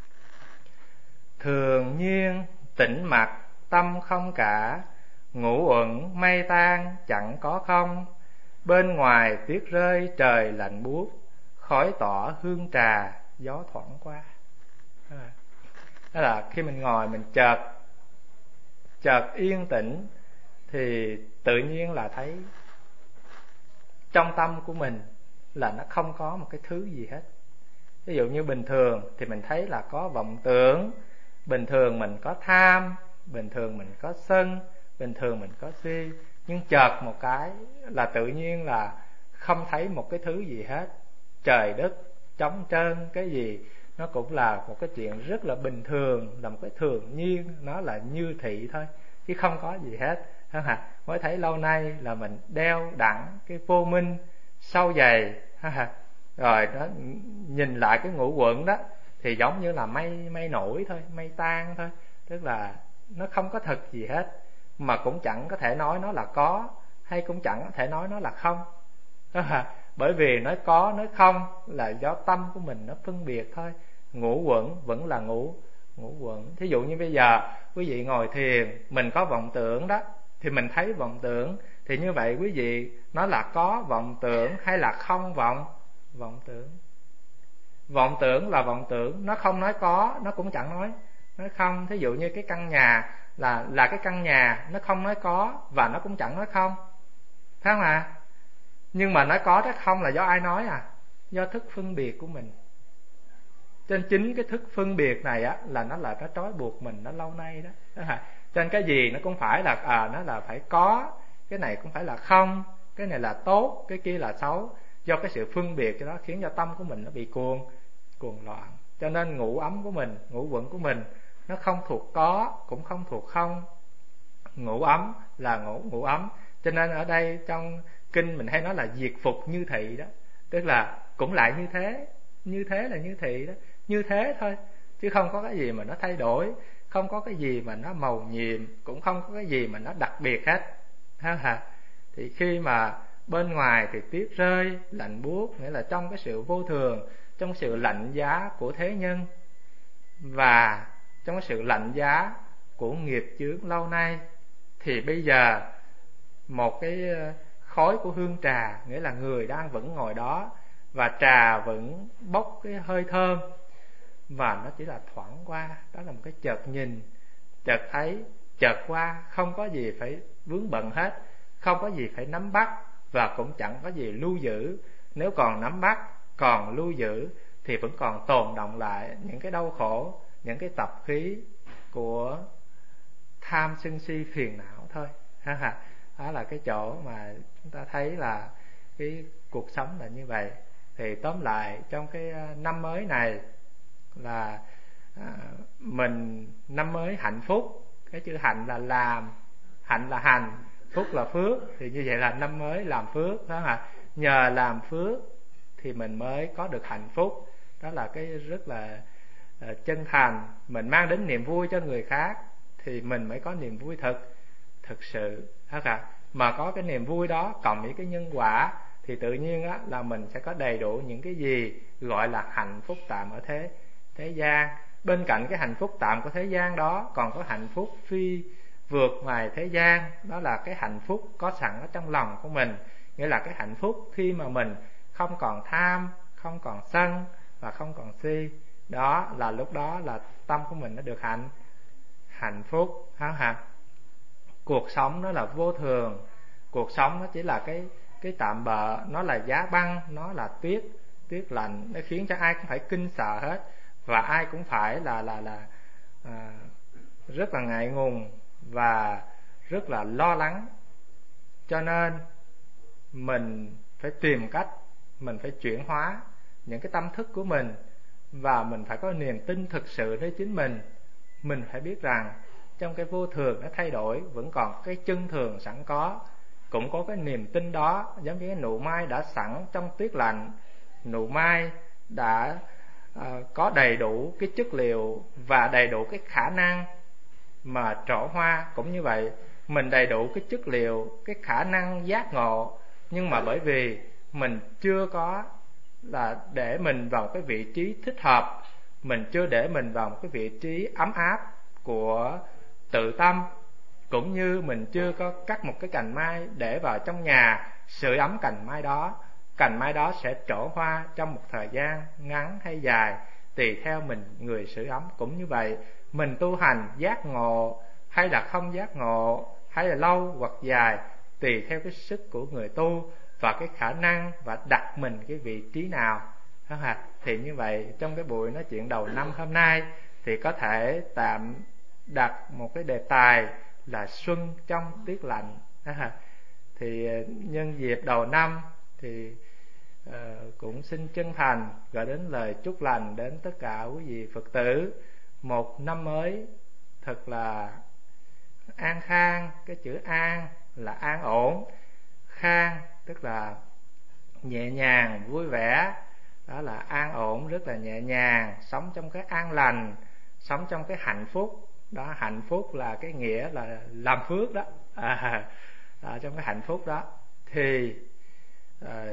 thường nhiên tĩnh mặc tâm không cả, ngủ uẩn mây tan chẳng có không, bên ngoài tuyết rơi trời lạnh buốt, khói tỏa hương trà gió thoảng qua. Đó là khi mình ngồi mình chợt chợt yên tĩnh thì tự nhiên là thấy trong tâm của mình là nó không có một cái thứ gì hết. Ví dụ như bình thường thì mình thấy là có vọng tưởng, bình thường mình có tham, bình thường mình có sân, bình thường mình có si, nhưng chợt một cái là tự nhiên là không thấy một cái thứ gì hết. Trời đất trống trơn, cái gì nó cũng là một cái chuyện rất là bình thường, là một cái thường nhiên, nó là như thị thôi, chứ không có gì hết. Mới thấy lâu nay là mình đeo đẳng cái vô minh sâu dày, rồi đó nhìn lại cái ngũ uẩn đó thì giống như là mây mây nổi thôi, mây tan thôi, tức là nó không có thật gì hết, mà cũng chẳng có thể nói nó là có, hay cũng chẳng có thể nói nó là không. Bởi vì nói có nói không là do tâm của mình nó phân biệt thôi. Ngũ uẩn vẫn là ngũ ngũ uẩn. Thí dụ như bây giờ quý vị ngồi thiền, mình có vọng tưởng đó, thì mình thấy vọng tưởng, thì như vậy quý vị nó là có vọng tưởng hay là không vọng vọng tưởng? Vọng tưởng là vọng tưởng, nó không nói có, nó cũng chẳng nói nói không. Thí dụ như cái căn nhà là là cái căn nhà, nó không nói có và nó cũng chẳng nói không, phải không ạ? À? Nhưng mà nói có nói không là do ai nói à? Do thức phân biệt của mình. Trên chính cái thức phân biệt này á là nó là nó trói buộc mình nó lâu nay đó. Cho nên cái gì nó cũng phải là à nó là phải có, cái này cũng phải là không, cái này là tốt, cái kia là xấu. Do cái sự phân biệt cho đó khiến cho tâm của mình nó bị cuồng cuồng loạn. Cho nên ngũ ấm của mình, ngũ uẩn của mình nó không thuộc có, cũng không thuộc không. Ngũ ấm là ngũ ngũ ấm. Cho nên ở đây trong kinh mình hay nói là diệt phục như thị đó, tức là cũng lại như thế, như thế là như thị đó, như thế thôi, chứ không có cái gì mà nó thay đổi, không có cái gì mà nó màu nhiệm, cũng không có cái gì mà nó đặc biệt hết. Ha ha. Thì khi mà bên ngoài thì tuyết rơi lạnh buốt, nghĩa là trong cái sự vô thường, trong sự lạnh giá của thế nhân, và trong cái sự lạnh giá của nghiệp chướng lâu nay, thì bây giờ một cái khói của hương trà, nghĩa là người đang vẫn ngồi đó và trà vẫn bốc cái hơi thơm, và nó chỉ là thoảng qua, đó là một cái chợt nhìn, chợt thấy, chợt qua, không có gì phải vướng bận hết, không có gì phải nắm bắt, và cũng chẳng có gì lưu giữ. Nếu còn nắm bắt, còn lưu giữ thì vẫn còn tồn động lại những cái đau khổ, những cái tập khí của tham sân si phiền não thôi. Đó là cái chỗ mà chúng ta thấy là cái cuộc sống là như vậy. Thì tóm lại trong cái năm mới này là à, mình năm mới hạnh phúc. Cái chữ hạnh là làm, hạnh là hành, phúc là phước. Thì như vậy là năm mới làm phước đó hả? Nhờ làm phước thì mình mới có được hạnh phúc. Đó là cái rất là uh, chân thành. Mình mang đến niềm vui cho người khác thì mình mới có niềm vui thực thực sự đó hả? Mà có cái niềm vui đó cộng với cái nhân quả thì tự nhiên á, là mình sẽ có đầy đủ những cái gì gọi là hạnh phúc tạm ở thế thế gian. Bên cạnh cái hạnh phúc tạm của thế gian đó còn có hạnh phúc phi vượt ngoài thế gian, đó là cái hạnh phúc có sẵn ở trong lòng của mình, nghĩa là cái hạnh phúc khi mà mình không còn tham, không còn sân và không còn si. Đó là lúc đó là tâm của mình nó được hạnh hạnh phúc ha ha. Cuộc sống nó là vô thường, cuộc sống nó chỉ là cái cái tạm bợ, nó là giá băng, nó là tuyết, tuyết lạnh, nó khiến cho ai cũng phải kinh sợ hết, và ai cũng phải là là là à, rất là ngại ngùng và rất là lo lắng. Cho nên mình phải tìm cách, mình phải chuyển hóa những cái tâm thức của mình, và mình phải có niềm tin thực sự với chính mình. Mình phải biết rằng trong cái vô thường nó thay đổi vẫn còn cái chân thường sẵn có. Cũng có cái niềm tin đó, giống như cái nụ mai đã sẵn trong tuyết lạnh. Nụ mai đã uh, có đầy đủ cái chất liệu và đầy đủ cái khả năng mà trổ hoa. Cũng như vậy, mình đầy đủ cái chất liệu, cái khả năng giác ngộ, nhưng mà bởi vì mình chưa có là để mình vào cái vị trí thích hợp, mình chưa để mình vào một cái vị trí ấm áp của tự tâm, cũng như mình chưa có cắt một cái cành mai để vào trong nhà sưởi ấm cành mai đó. Cành mai đó sẽ trổ hoa trong một thời gian ngắn hay dài, tùy theo mình người sưởi ấm. Cũng như vậy, mình tu hành giác ngộ hay là không giác ngộ, hay là lâu hoặc dài, tùy theo cái sức của người tu và cái khả năng và đặt mình cái vị trí nào. Thì như vậy, trong cái buổi nói chuyện đầu năm hôm nay thì có thể tạm đặt một cái đề tài là xuân trong tuyết lạnh. Thì nhân dịp đầu năm thì uh, cũng xin chân thành gửi đến lời chúc lành đến tất cả quý vị Phật tử một năm mới thật là an khang. Cái chữ an là an ổn, khang tức là nhẹ nhàng, vui vẻ. Đó là an ổn, rất là nhẹ nhàng, sống trong cái an lành, sống trong cái hạnh phúc. Đó, hạnh phúc là cái nghĩa là làm phước đó. À, à, trong cái hạnh phúc đó thì à,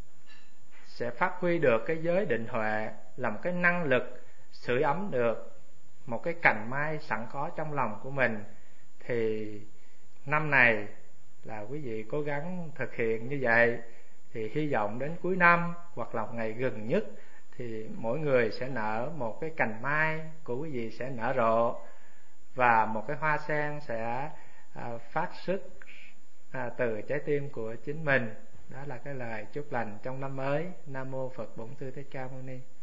sẽ phát huy được cái giới định huệ, làm cái năng lực sưởi ấm được một cái cành mai sẵn có trong lòng của mình. Thì năm này là quý vị cố gắng thực hiện như vậy, thì hy vọng đến cuối năm hoặc là ngày gần nhất thì mỗi người sẽ nở một cái cành mai của quý vị sẽ nở rộ, và một cái hoa sen sẽ à, phát xuất à, từ trái tim của chính mình. Đó là cái lời chúc lành trong năm mới. Nam mô Phật Bổn Sư Thích Ca Mâu Ni.